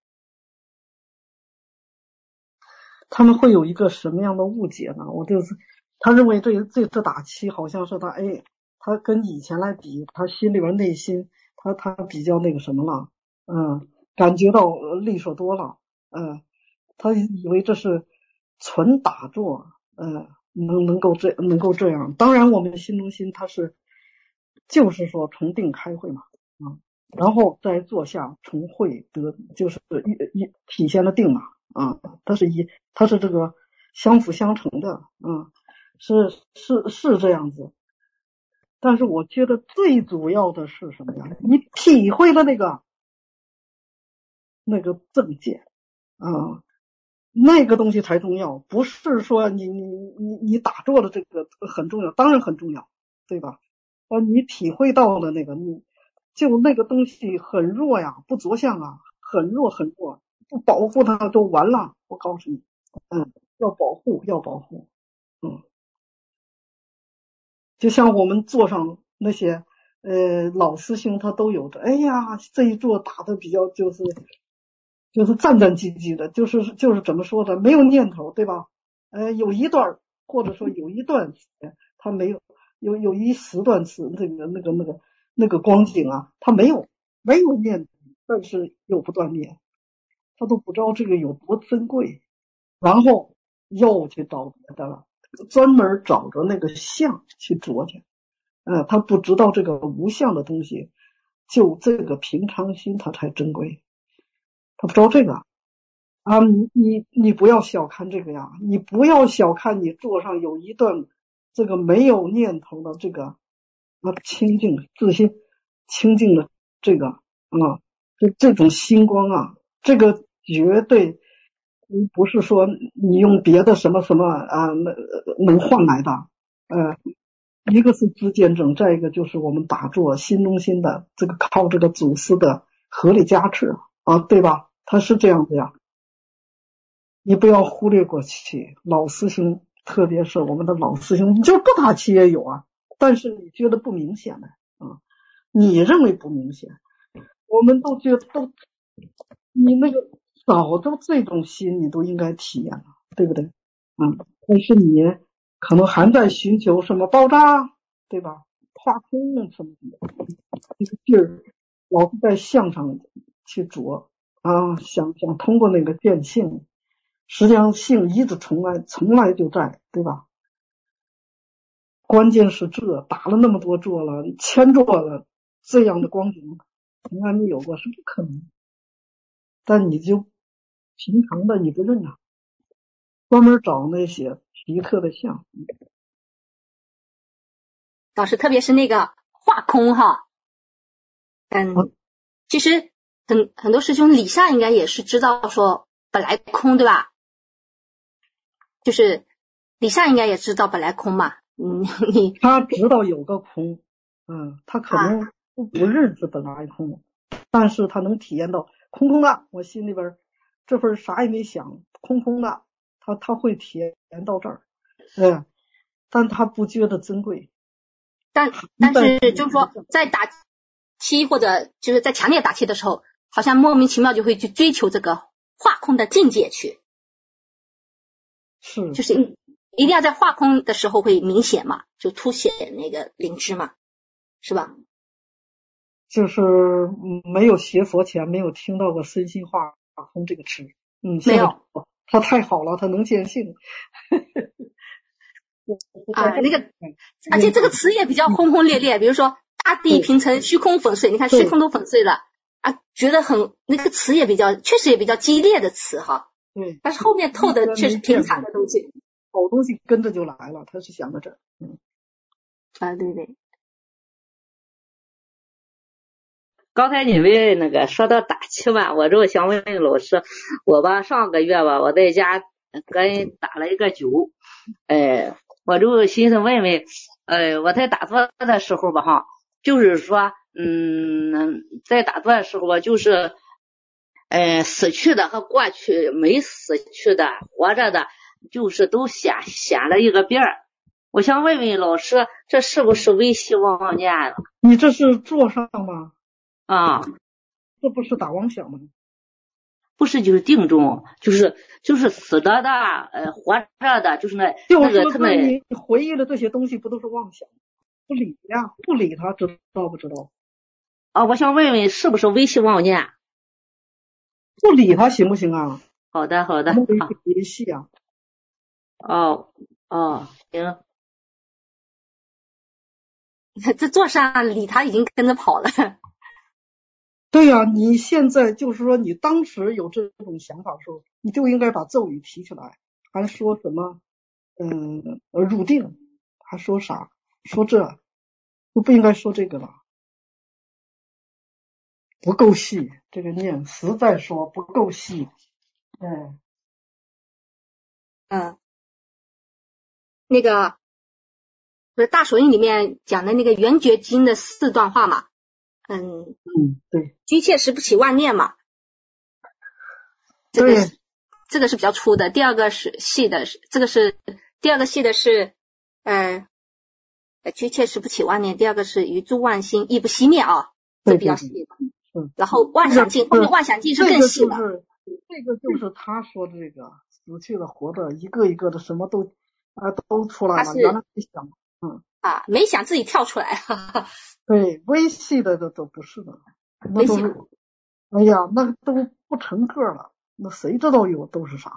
他们会有一个什么样的误解呢？他认为这打7好像是他他跟以前来比，他心里边内心他比较那个什么了，感觉到利索多了，他以为这是纯打坐，能够这样。当然我们心中心他是就是说从定开会嘛，然后再坐下从会得，就是体现了定嘛，它是这个相辅相成的，是这样子。但是我觉得最主要的是什么呀？你体会了那个正见那个东西才重要，不是说你打坐的这个很重要，当然很重要，对吧？你体会到了那个，你就那个东西很弱呀，不着相啊，很弱，不保护它就完了。我告诉你，要保护。就像我们座上那些老师兄他都有的，哎呀，这一座打的比较就是战战兢兢的，就是怎么说的，没有念头，对吧？有一段或者说有一段他没有一时段是那个光景啊，他没有念头，但是又不断念，他都不知道这个有多珍贵，然后又去找别的了，专门找着那个相去着去，他不知道这个无相的东西，就这个平常心它才珍贵，他不知道这个你不要小看这个呀，你不要小看你座上有一段这个没有念头的这个清净自心清净的这个这种星光啊，这个绝对不是说你用别的什么能换来的。一个是知见证，再一个就是我们打坐心中心的这个靠这个祖师的合力加持对吧？他是这样的呀，你不要忽略过去。老师兄，特别是我们的老师兄，就是各大企业有但是你觉得不明显的你认为不明显，我们都觉得你那个早都这种心你都应该体验了，对不对？但是你可能还在寻求什么爆炸，对吧？化空什么的，这个劲儿老是在相上去着想通过那个见性，实际上性一直从来就在，对吧？关键是这打了那么多坐了1000坐了，这样的光景从来没有过，是不可能。但你就平常的你不认专门找那些奇特的相。 老师，特别是那个化空其实很多师兄理上应该也是知道说本来空，对吧？就是理上应该也知道本来空嘛。 他知道有个空，他可能不认识本来空，但是他能体验到空空的，我心里边这份啥也没想，空空的，他会体验到这儿，但他不觉得珍贵。 但是就是说在打气或者就是在强烈打气的时候，好像莫名其妙就会去追求这个化空的境界去，就是一定要在化空的时候会明显嘛，就凸显那个灵知嘛，是吧？ 就是没有学佛前没有听到过身心化空这个词， 没有， 他太好了，他能见性。 那个，而且这个词也比较轰轰烈烈，比如说大地平成，虚空粉碎，你看虚空都粉碎了觉得那个词也确实也比较激烈的词对， 但是后面透的却是平常的东西， 好东西跟着就来了，他是想到这对。 刚才你们那个说到打气嘛，我就想问老师，我上个月我在家跟人打了一个酒，我就寻思问问，我在打坐的时候吧就是说在打坐的时候就是死去的和过去没死去的活着的，就是都显了一个遍。我想问问老师，这是不是微细妄念了？ 你这是坐上吗？这不是打妄想吗？ 不是，就是定中，就是死着的活着的，就是那个他们你回忆的这些东西不都是妄想？ 不理呀，不理他，知道不知道？ 我想问问是不是微细妄念？ 不理他行不行啊？ 好的，好的。 微细啊。 行。 这座上理他已经跟着跑了。 对呀，你现在就是说，你当时有这种想法的时候，你就应该把咒语提起来，还说什么入定，还说啥？说这都不应该说这个了，不够细，这个念实在说不够细。 那个不是大手印里面讲的那个圆觉经的4段话嘛？ 对， 居切时不起妄念嘛。这个是比较粗的。第二个是细的，第二个细的是居切时不起妄念，第二个是于诸妄心亦不熄灭啊，这比较细的。然后妄想境，后面妄想境是更细的。 这个就是他说的这个死去的活的一个一个的什么都出来了，原来没想。 没想自己跳出来。 对，微细的都不是的，那都是，哎呀，那都不成个了，那谁知道有都是啥？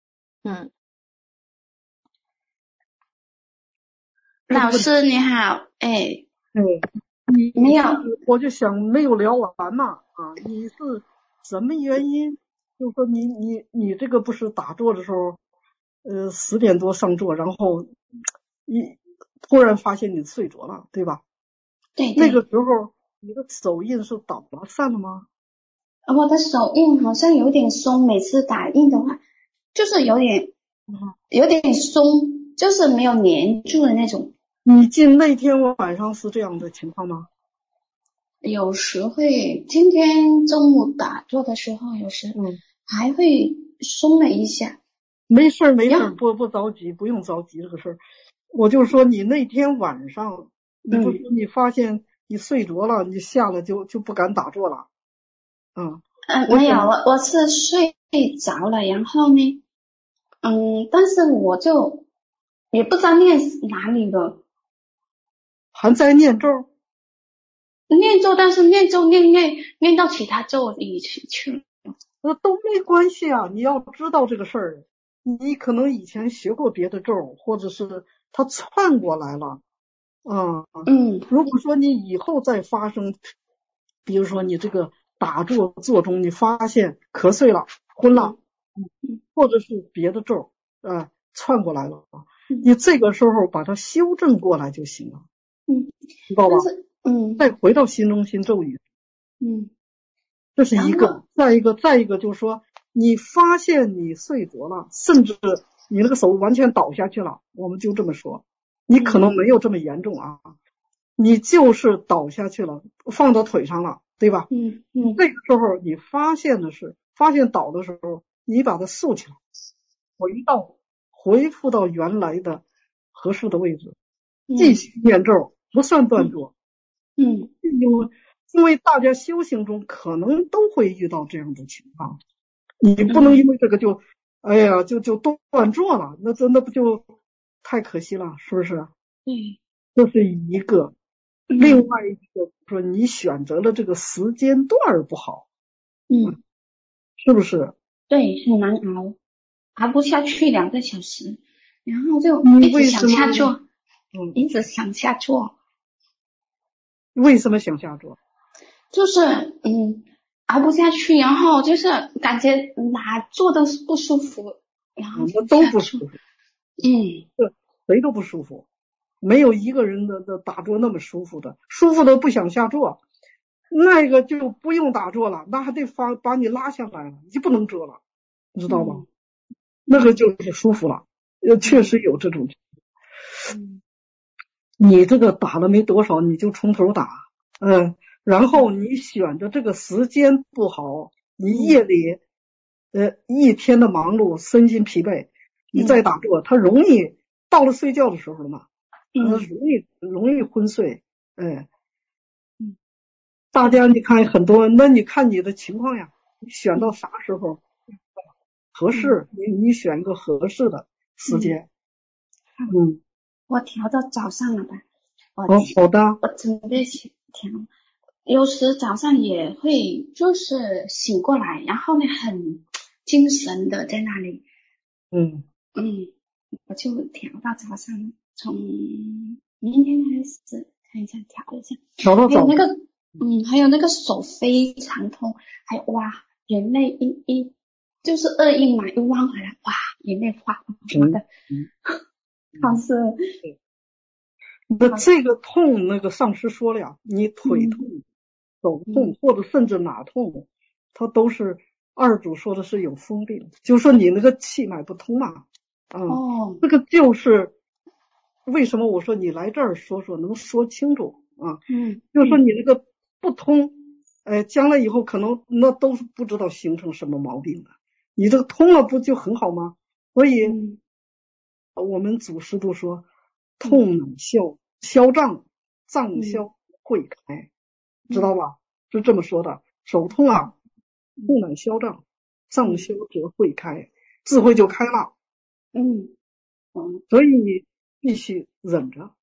老师你好， 你没有， 我就想没有聊完嘛你是什么原因？就说你这个不是打坐的时候，10点多上座，然后突然发现你睡着了，对吧？ 对。 那个时候你的手印是倒了散了吗？ 我的手印好像有点松，每次打印的话就是有点松，就是没有粘住的那种。 你记那天晚上是这样的情况吗？ 有时会，今天中午打坐的时候，有时还会松了一下。 没事，不着急，不用着急这个事儿。我就说你那天晚上，你发现你睡着了，你下了就不敢打坐了。 没有，我是睡着了，然后呢，但是我就也不知道念哪里了。 还在念咒？ 念咒，但是念咒念到其他咒里去了。 都没关系啊，你要知道这个事儿，你可能以前学过别的咒，或者是它窜过来了。如果说你以后再发生，比如说你这个打坐中，你发现瞌睡了、昏了，或者是别的咒窜过来了，你这个时候把它修正过来就行了。知道吧？再回到心中心咒语。这是一个。再一个就是说，你发现你睡着了，甚至你那个手完全倒下去了，我们就这么说，你可能没有这么严重你就是倒下去了，放到腿上了，对吧？这个时候你发现倒的时候，你把它竖起来，回复到原来的合适的位置，继续念咒，不算断坐。因为大家修行中可能都会遇到这样的情况，你不能因为这个就断坐了，那不就太可惜了，是不是？这是一个。另外一个说你选择了这个时间段不好，是不是？ 对，很难熬不下去2个小时，然后就一直想下坐，一直想下坐。 为什么想下坐？ 就是熬不下去，然后就是感觉哪坐都不舒服，然后都不舒服。谁都不舒服，没有一个人的打坐那么舒服的，不想下坐，那个就不用打坐了，那还得把你拉下来了，你就不能坐了，你知道吗？那个就是舒服了，确实有这种。你这个打了没多少，你就从头打，然后你选的这个时间不好，你夜里一天的忙碌，身心疲惫，你再打坐，它容易到了睡觉的时候了嘛，容易昏睡。大家你看很多，那你看你的情况呀，你选到啥时候合适，你选一个合适的时间。 我调到早上了吧。 好的。 我准备去调。有时早上也会就是醒过来，然后呢很精神的在那里。我就调到早上，从明天开始看一下调一下。 调到早。 还有那个手非常痛，还有哇，眼泪就是恶意嘛，一弯回来，哇，眼泪哗的。好是。 那这个痛，那个上师说了呀，你腿痛、手痛，或者甚至哪痛，它都是二祖说的是有风病，就是说你那个气脉不通嘛。这个就是为什么我说你来这儿说能说清楚啊。就是说你那个不通，将来以后可能那都是不知道形成什么毛病的。你这个通了不就很好吗？所以我们祖师都说痛乃消胀，胀消慧开，知道吧？是这么说的。手痛啊，痛乃消胀，胀消则慧开，智慧就开了。所以你必须忍着。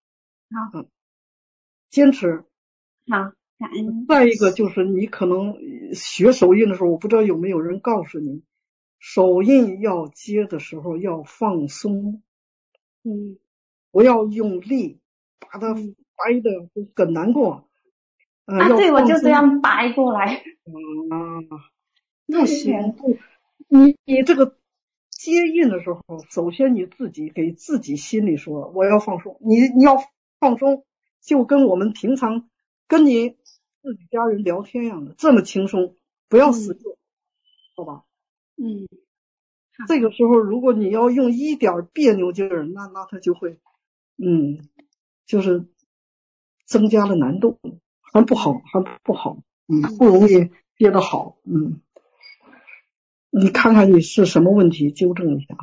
坚持。 好，感恩。 再一个就是你可能学手印的时候，我不知道有没有人告诉你，手印要接的时候要放松。不要用力把它掰的很难过。 对，我就这样掰过来。 不行，你这个接印的时候，首先你自己给自己心里说我要放松，你要放松，就跟我们平常跟你自己家人聊天一样的，这么轻松，不要死劲，好吧？这个时候如果你要用一点别扭劲儿，那他就会就是增加了难度，还不好，不容易接得好。你看看你是什么问题，纠正一下。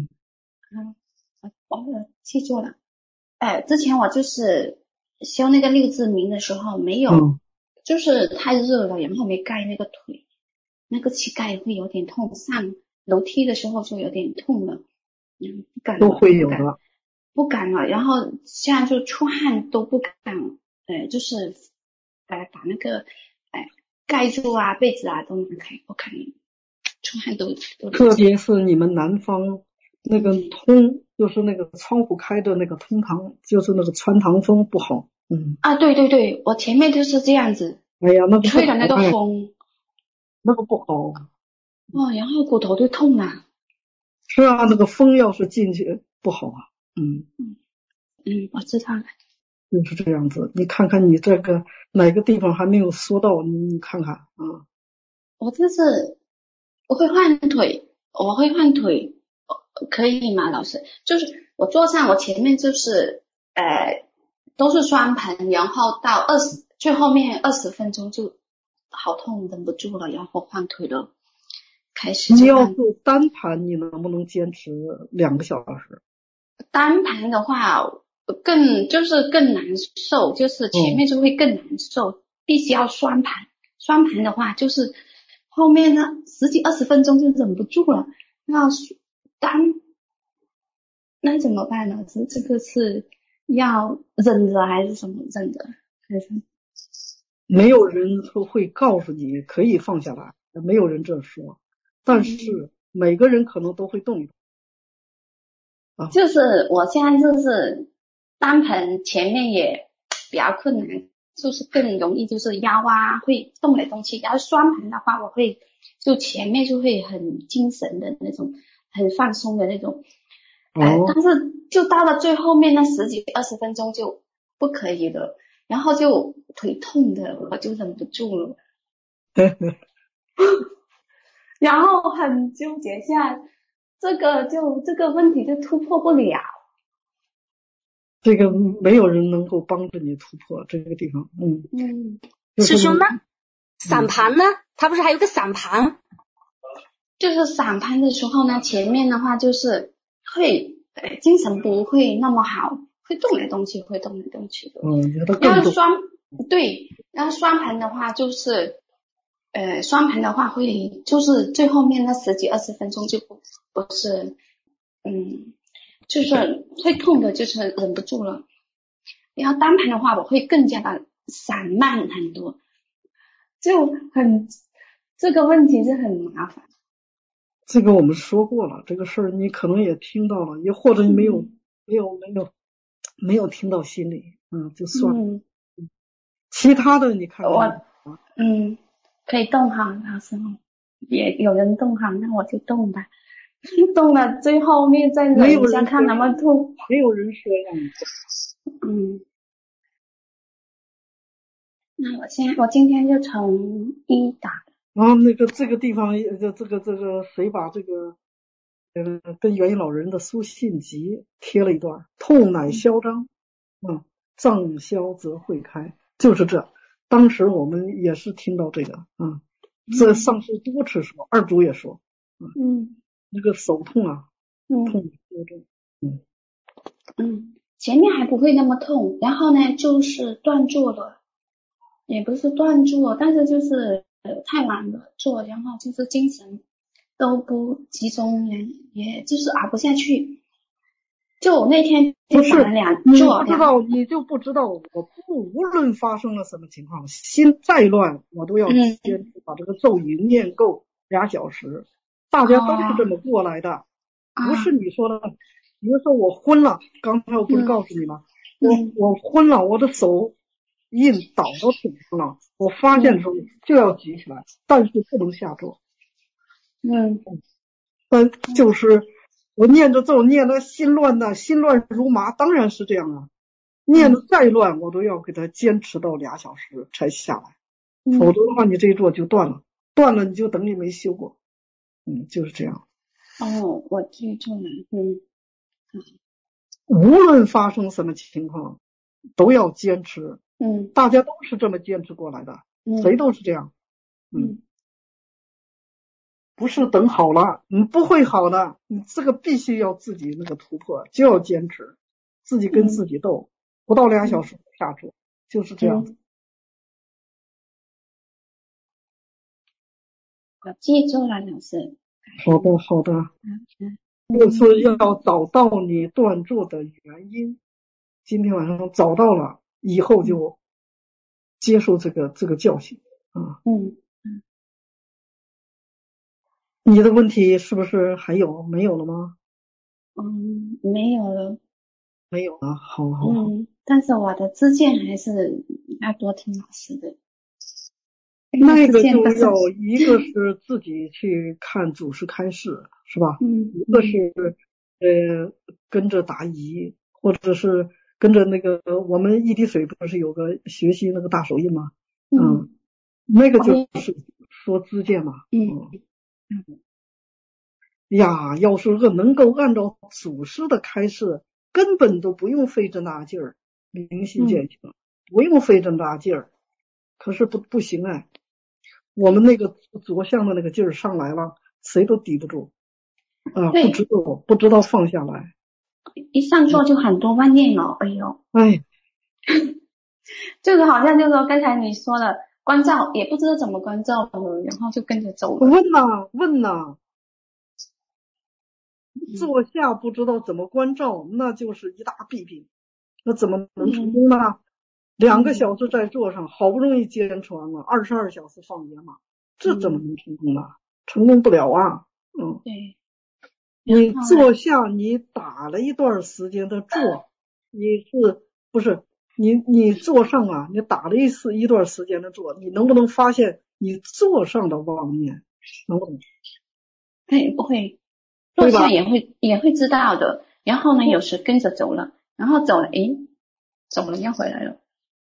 我记住了。之前我就是修那个六字明的时候没有，就是太热了，然后没盖那个腿，那个膝盖会有点痛，上楼梯的时候就有点痛了，不敢都会有的， 不敢了。然后现在就出汗都不敢，就是把那个盖住啊，被子啊都拿开，不敢出汗都。 特别是你们南方那个就是那个窗户开的那个通堂，就是那个穿堂风不好。 对，我前面就是这样子。 哎呀，那个吹的那个风， 那个不好。 然后骨头就痛啊。 是啊，那个风要是进去不好啊。 我知道了。 就是这样子，你看看你这个哪个地方还没有说到，你看看啊。 我会换腿，可以吗，老师？就是我坐上，我前面就是都是双盘，然后到最后面20分钟就好痛，忍不住了，然后换腿了。开始你要做单盘，你能不能坚持2个小时？ 单盘的话更难受，就是前面就会更难受，必须要双盘。双盘的话就是后面呢10几20分钟就忍不住了，那怎么办呢？这个是要忍着还是什么忍着？还是没有人会告诉你可以放下来，没有人这说，但是每个人可能都会动一动。 就是我现在就是单盆前面也比较困难，就是更容易就是腰啊会动来动去，然后双盘的话我会就前面就会很精神的那种，很放松的那种。但是就到了最后面那10几20分钟就不可以了，然后就腿痛的我就忍不住了。然后很纠结下这个问题就突破不了。 这个没有人能够帮着你突破这个地方。 师兄呢？散盘呢？他不是还有个散盘？ 就是散盘的时候呢，前面的话就是会精神不会那么好，会动来动去的。然后双盘的话就是双盘的话会就是最后面那10几20分钟就不是就是会痛的，就是忍不住了。 然后单盘的话我会更加的散漫很多，就这个问题是很麻烦。 这个我们说过了，这个事儿你可能也听到了，也或者你没有听到心里，就算了。其他的你看看可以动哈，老师也有人动哈，那我就动吧。动了最后面再忍一下看能不能吐。 没有人说让你那我今天就从1打。 然后这个地方这个谁把这个跟元婴老人的书信集贴了一段，痛乃消张，藏消则会开，就是这。当时我们也是听到这个这上师多次说，二祖也说那个手痛啊，痛多重， 前面还不会那么痛，然后呢就是断坐了，也不是断坐，但是就是太晚了坐，然后就是精神都不集中，也就是熬不下去。就我那天就打了2坐， 你就不知道，无论发生了什么情况，心再乱，我都要坚持把这个咒语念够2小时。大家都是这么过来的，不是你说的。比如说我昏了，刚才我不是告诉你吗？我昏了，我的手印倒到土上了，我发现的时候就要举起来，但是不能下坐。但就是我念着咒，念得心乱如麻，当然是这样啊。念得再乱，我都要给他坚持到2小时才下来，否则的话你这一坐就断了你就等于没修过。就是这样。 我记住了。 无论发生什么情况，都要坚持。大家都是这么坚持过来的，谁都是这样。不是等好了，你不会好的，你这个必须要自己那个突破，就要坚持，自己跟自己斗，不到2小时下坐，就是这样子。 我记住了，老师。 好的。就是要找到你断坐的原因，今天晚上找到了，以后就接受这个教训你的问题是不是还有？没有了吗？ 没有了。 没有了，好。 但是我的自荐还是要多听老师的。 那个就要一个是自己去看祖师开示，是吧？一个是跟着答疑，或者是跟着那个我们一滴水不是有个学习那个大手印吗？那个就是说自荐嘛。呀，要是能够按照祖师的开示，根本都不用费这大劲儿，明心见性，不用费这大劲儿。可是不行哎，我们那个着相的那个劲儿上来了，谁都抵不住不知道放下来， 一上座就很多万念了。就是好像就是说刚才你说的关照，也不知道怎么关照，然后就跟着走了。 问呐，坐下不知道怎么关照，那就是一大弊病，那怎么能成功呢？2个小时在座上，好不容易坚持完了，22小时放野马，这怎么能成功呢？成功不了啊。 对。 你坐下，你打了一段时间的坐，你坐上啊，你打了一段时间的坐，你能不能发现你坐上的妄念？能不能？ 不会。坐下也会知道的。然后呢，有时跟着走了，然后走了要回来了。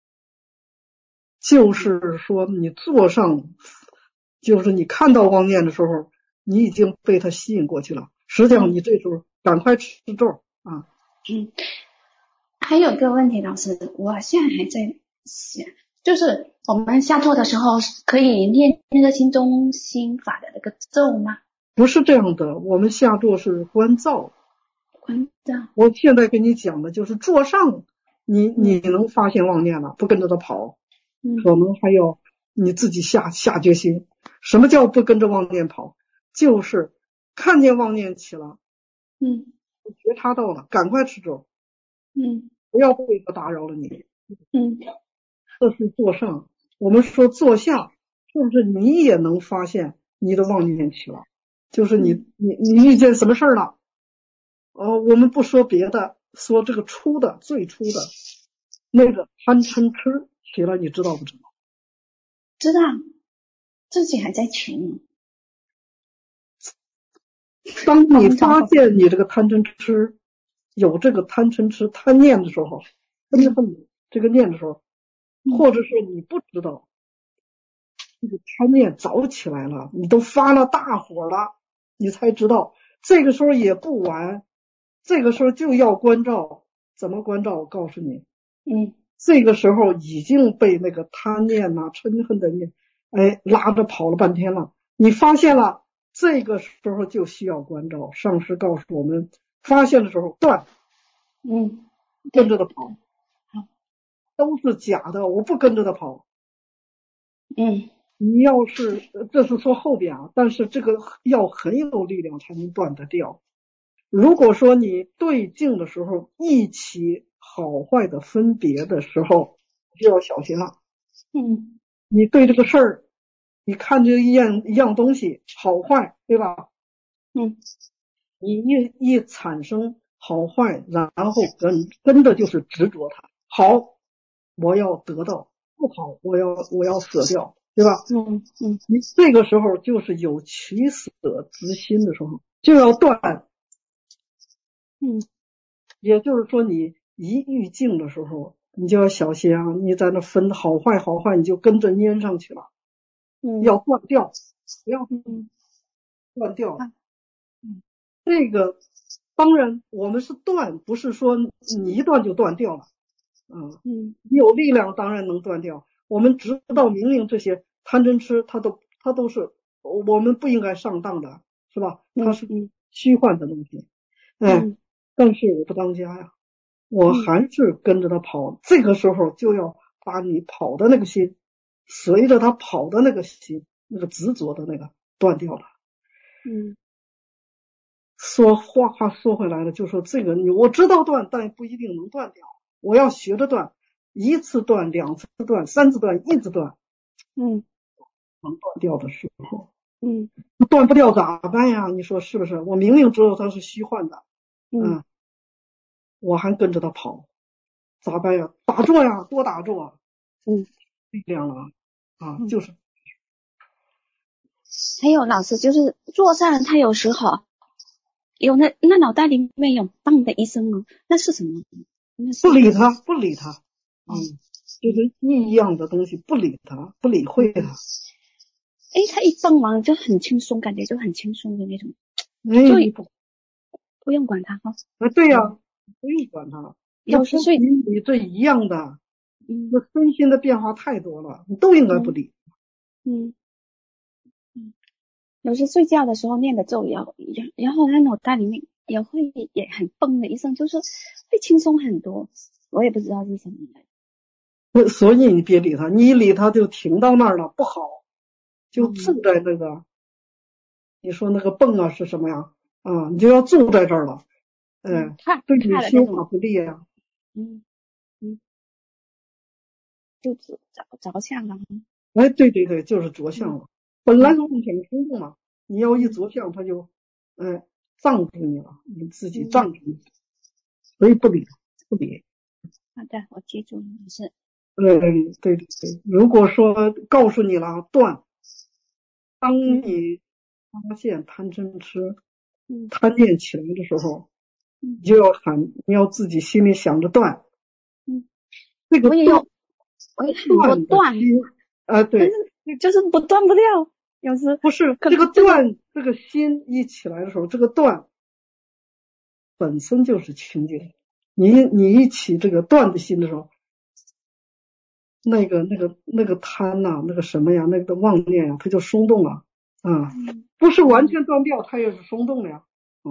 就是说你坐上，就是你看到妄念的时候，你已经被它吸引过去了。实际上你这时候赶快吃咒啊。 还有个问题，老师，我现在还在想，就是我们下座的时候可以念那个心中心法的那个咒吗？ 不是这样的，我们下座是观照。我现在跟你讲的就是坐上，你能发现妄念了，不跟着它跑，可能还要你自己下决心。什么叫不跟着妄念跑？就是看见妄念起了，觉察到了，赶快吃咒。 不要被他打扰了你。这是坐上。我们说坐下，是不是你也能发现你的妄念起来？就是你遇见什么事了？我们不说别的，说这个最初的那个贪嗔痴起来，你知道不知道？ 知道，自己还在前呢。 当你发现你这个贪嗔痴有这个贪嗔痴贪念的时候，嗔恨这个念的时候，或者是你不知道这个贪念早起来了，你都发了大火了，你才知道。这个时候也不晚，这个时候就要关照。怎么关照？我告诉你，这个时候已经被那个贪念呐、嗔恨的念拉着跑了半天了，你发现了，这个时候就需要关照。上师告诉我们，发现的时候断，跟着他跑，都是假的，我不跟着他跑。你要是这是说后边啊，但是这个要很有力量才能断得掉。如果说你对境的时候一起好坏的分别的时候，就要小心了。你对这个事儿，你看这一样东西好坏，对吧？你一产生好坏，然后跟着就是执着它。好，我要得到；不好，我要舍掉，对吧？你这个时候就是有取舍之心的时候，就要断。也就是说，你一遇境的时候，你就要小心啊！你在那分好坏，你就跟着粘上去了。要断掉，不要断掉。这个当然我们是断，不是说你一断就断掉了。你有力量当然能断掉。我们知道明明这些贪嗔痴，它都是我们不应该上当的，是吧？它是虚幻的东西。但是我不当家呀，我还是跟着他跑。这个时候就要把你跑的那个心，随着他跑的那个心，那个执着的那个断掉了。话说回来了，就说这个我知道断，但不一定能断掉。我要学着断，一次断，两次断，三次断，一直断。能断掉的时候，断不掉咋办呀？你说是不是？我明明知道它是虚幻的，我还跟着他跑，咋办呀？打坐呀，多打坐，力量了就是。 还有老师，就是坐上他有时候有那脑袋里面有砰的一声那是什么？ 不理他，就是异样的东西，不理他，不理会他。 他一蹦完就很轻松，感觉就很轻松的那种，就不用管他哈。 对呀，不用管他。 有时睡你这一样的，那身心的变化太多了，你都应该不理。 有时睡觉的时候念的咒语，然后他脑袋里面也很蹦的一声，就是会轻松很多。我也不知道是什么来。 所以你别理他，你一理他就停到那儿了，不好，就住在那个。你说那个蹦啊是什么呀？你就要住在这儿了。对你修法不利呀。 就着相了。 对，就是着相了。本来妄想冲动嘛，你要一着相，他就障住你了，你自己障住你，所以不理。 好的，我记住了，是。 对，如果说告诉你了断，当你发现贪嗔痴贪念起来的时候，你就要喊，你要自己心里想着断。这个断， 我也很多断。 对， 就是不断不掉。有时不是这个断，这个心一起来的时候，这个断本身就是清净。你一起这个断的心的时候，那个贪呐，那个什么呀，那个妄念呀，它就松动了不是完全断掉，它也是松动的呀。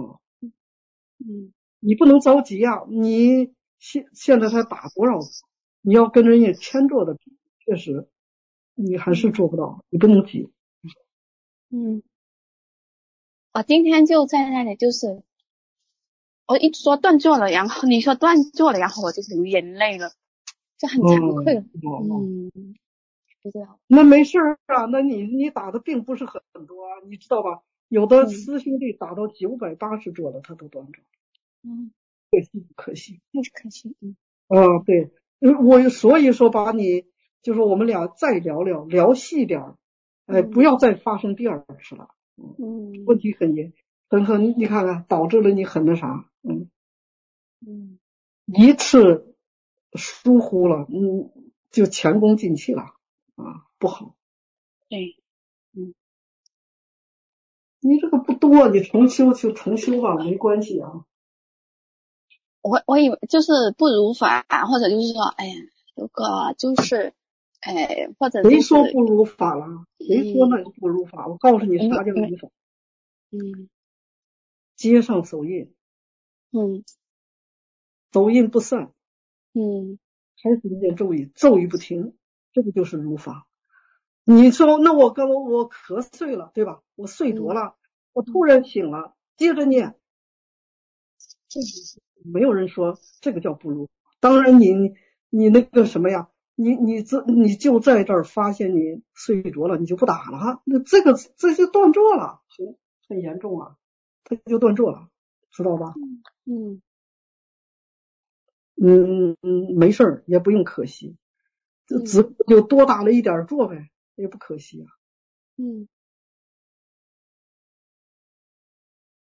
你不能着急呀，你现在才打多少，你要跟人家谦坐的，确实你还是做不到，你不能急。 我今天就在那里，就是我一说断座了，然后你说断座了，然后我就流眼泪了，就很惭愧了。是这样。 那没事啊，那你打的并不是很多啊，你知道吧？有的师兄弟打到980座了，他都断着。可惜。对，我所以说把你就是我们俩再聊细点，不要再发生第二次了。问题很你看看导致了你很那啥，一次疏忽了，就前功尽弃了啊，不好。 对， 你这个不多，你重修就重修吧，没关系啊。 我以为就是不如法，或者就是说，哎呀，如果就是或者谁说不如法了？谁说那不如法？我告诉你啥叫如法。接上手印，手印不散，还是念咒语，咒语不停，这个就是如法。你说那我瞌睡了，对吧？我睡着了，我突然醒了，接着念，没有人说这个叫不如。当然你那个什么呀，你就在这儿发现你睡着了，你就不打了，那这就断座了，很严重啊，他就断座了，知道吧？没事儿，也不用可惜，就多打了一点座呗，也不可惜啊。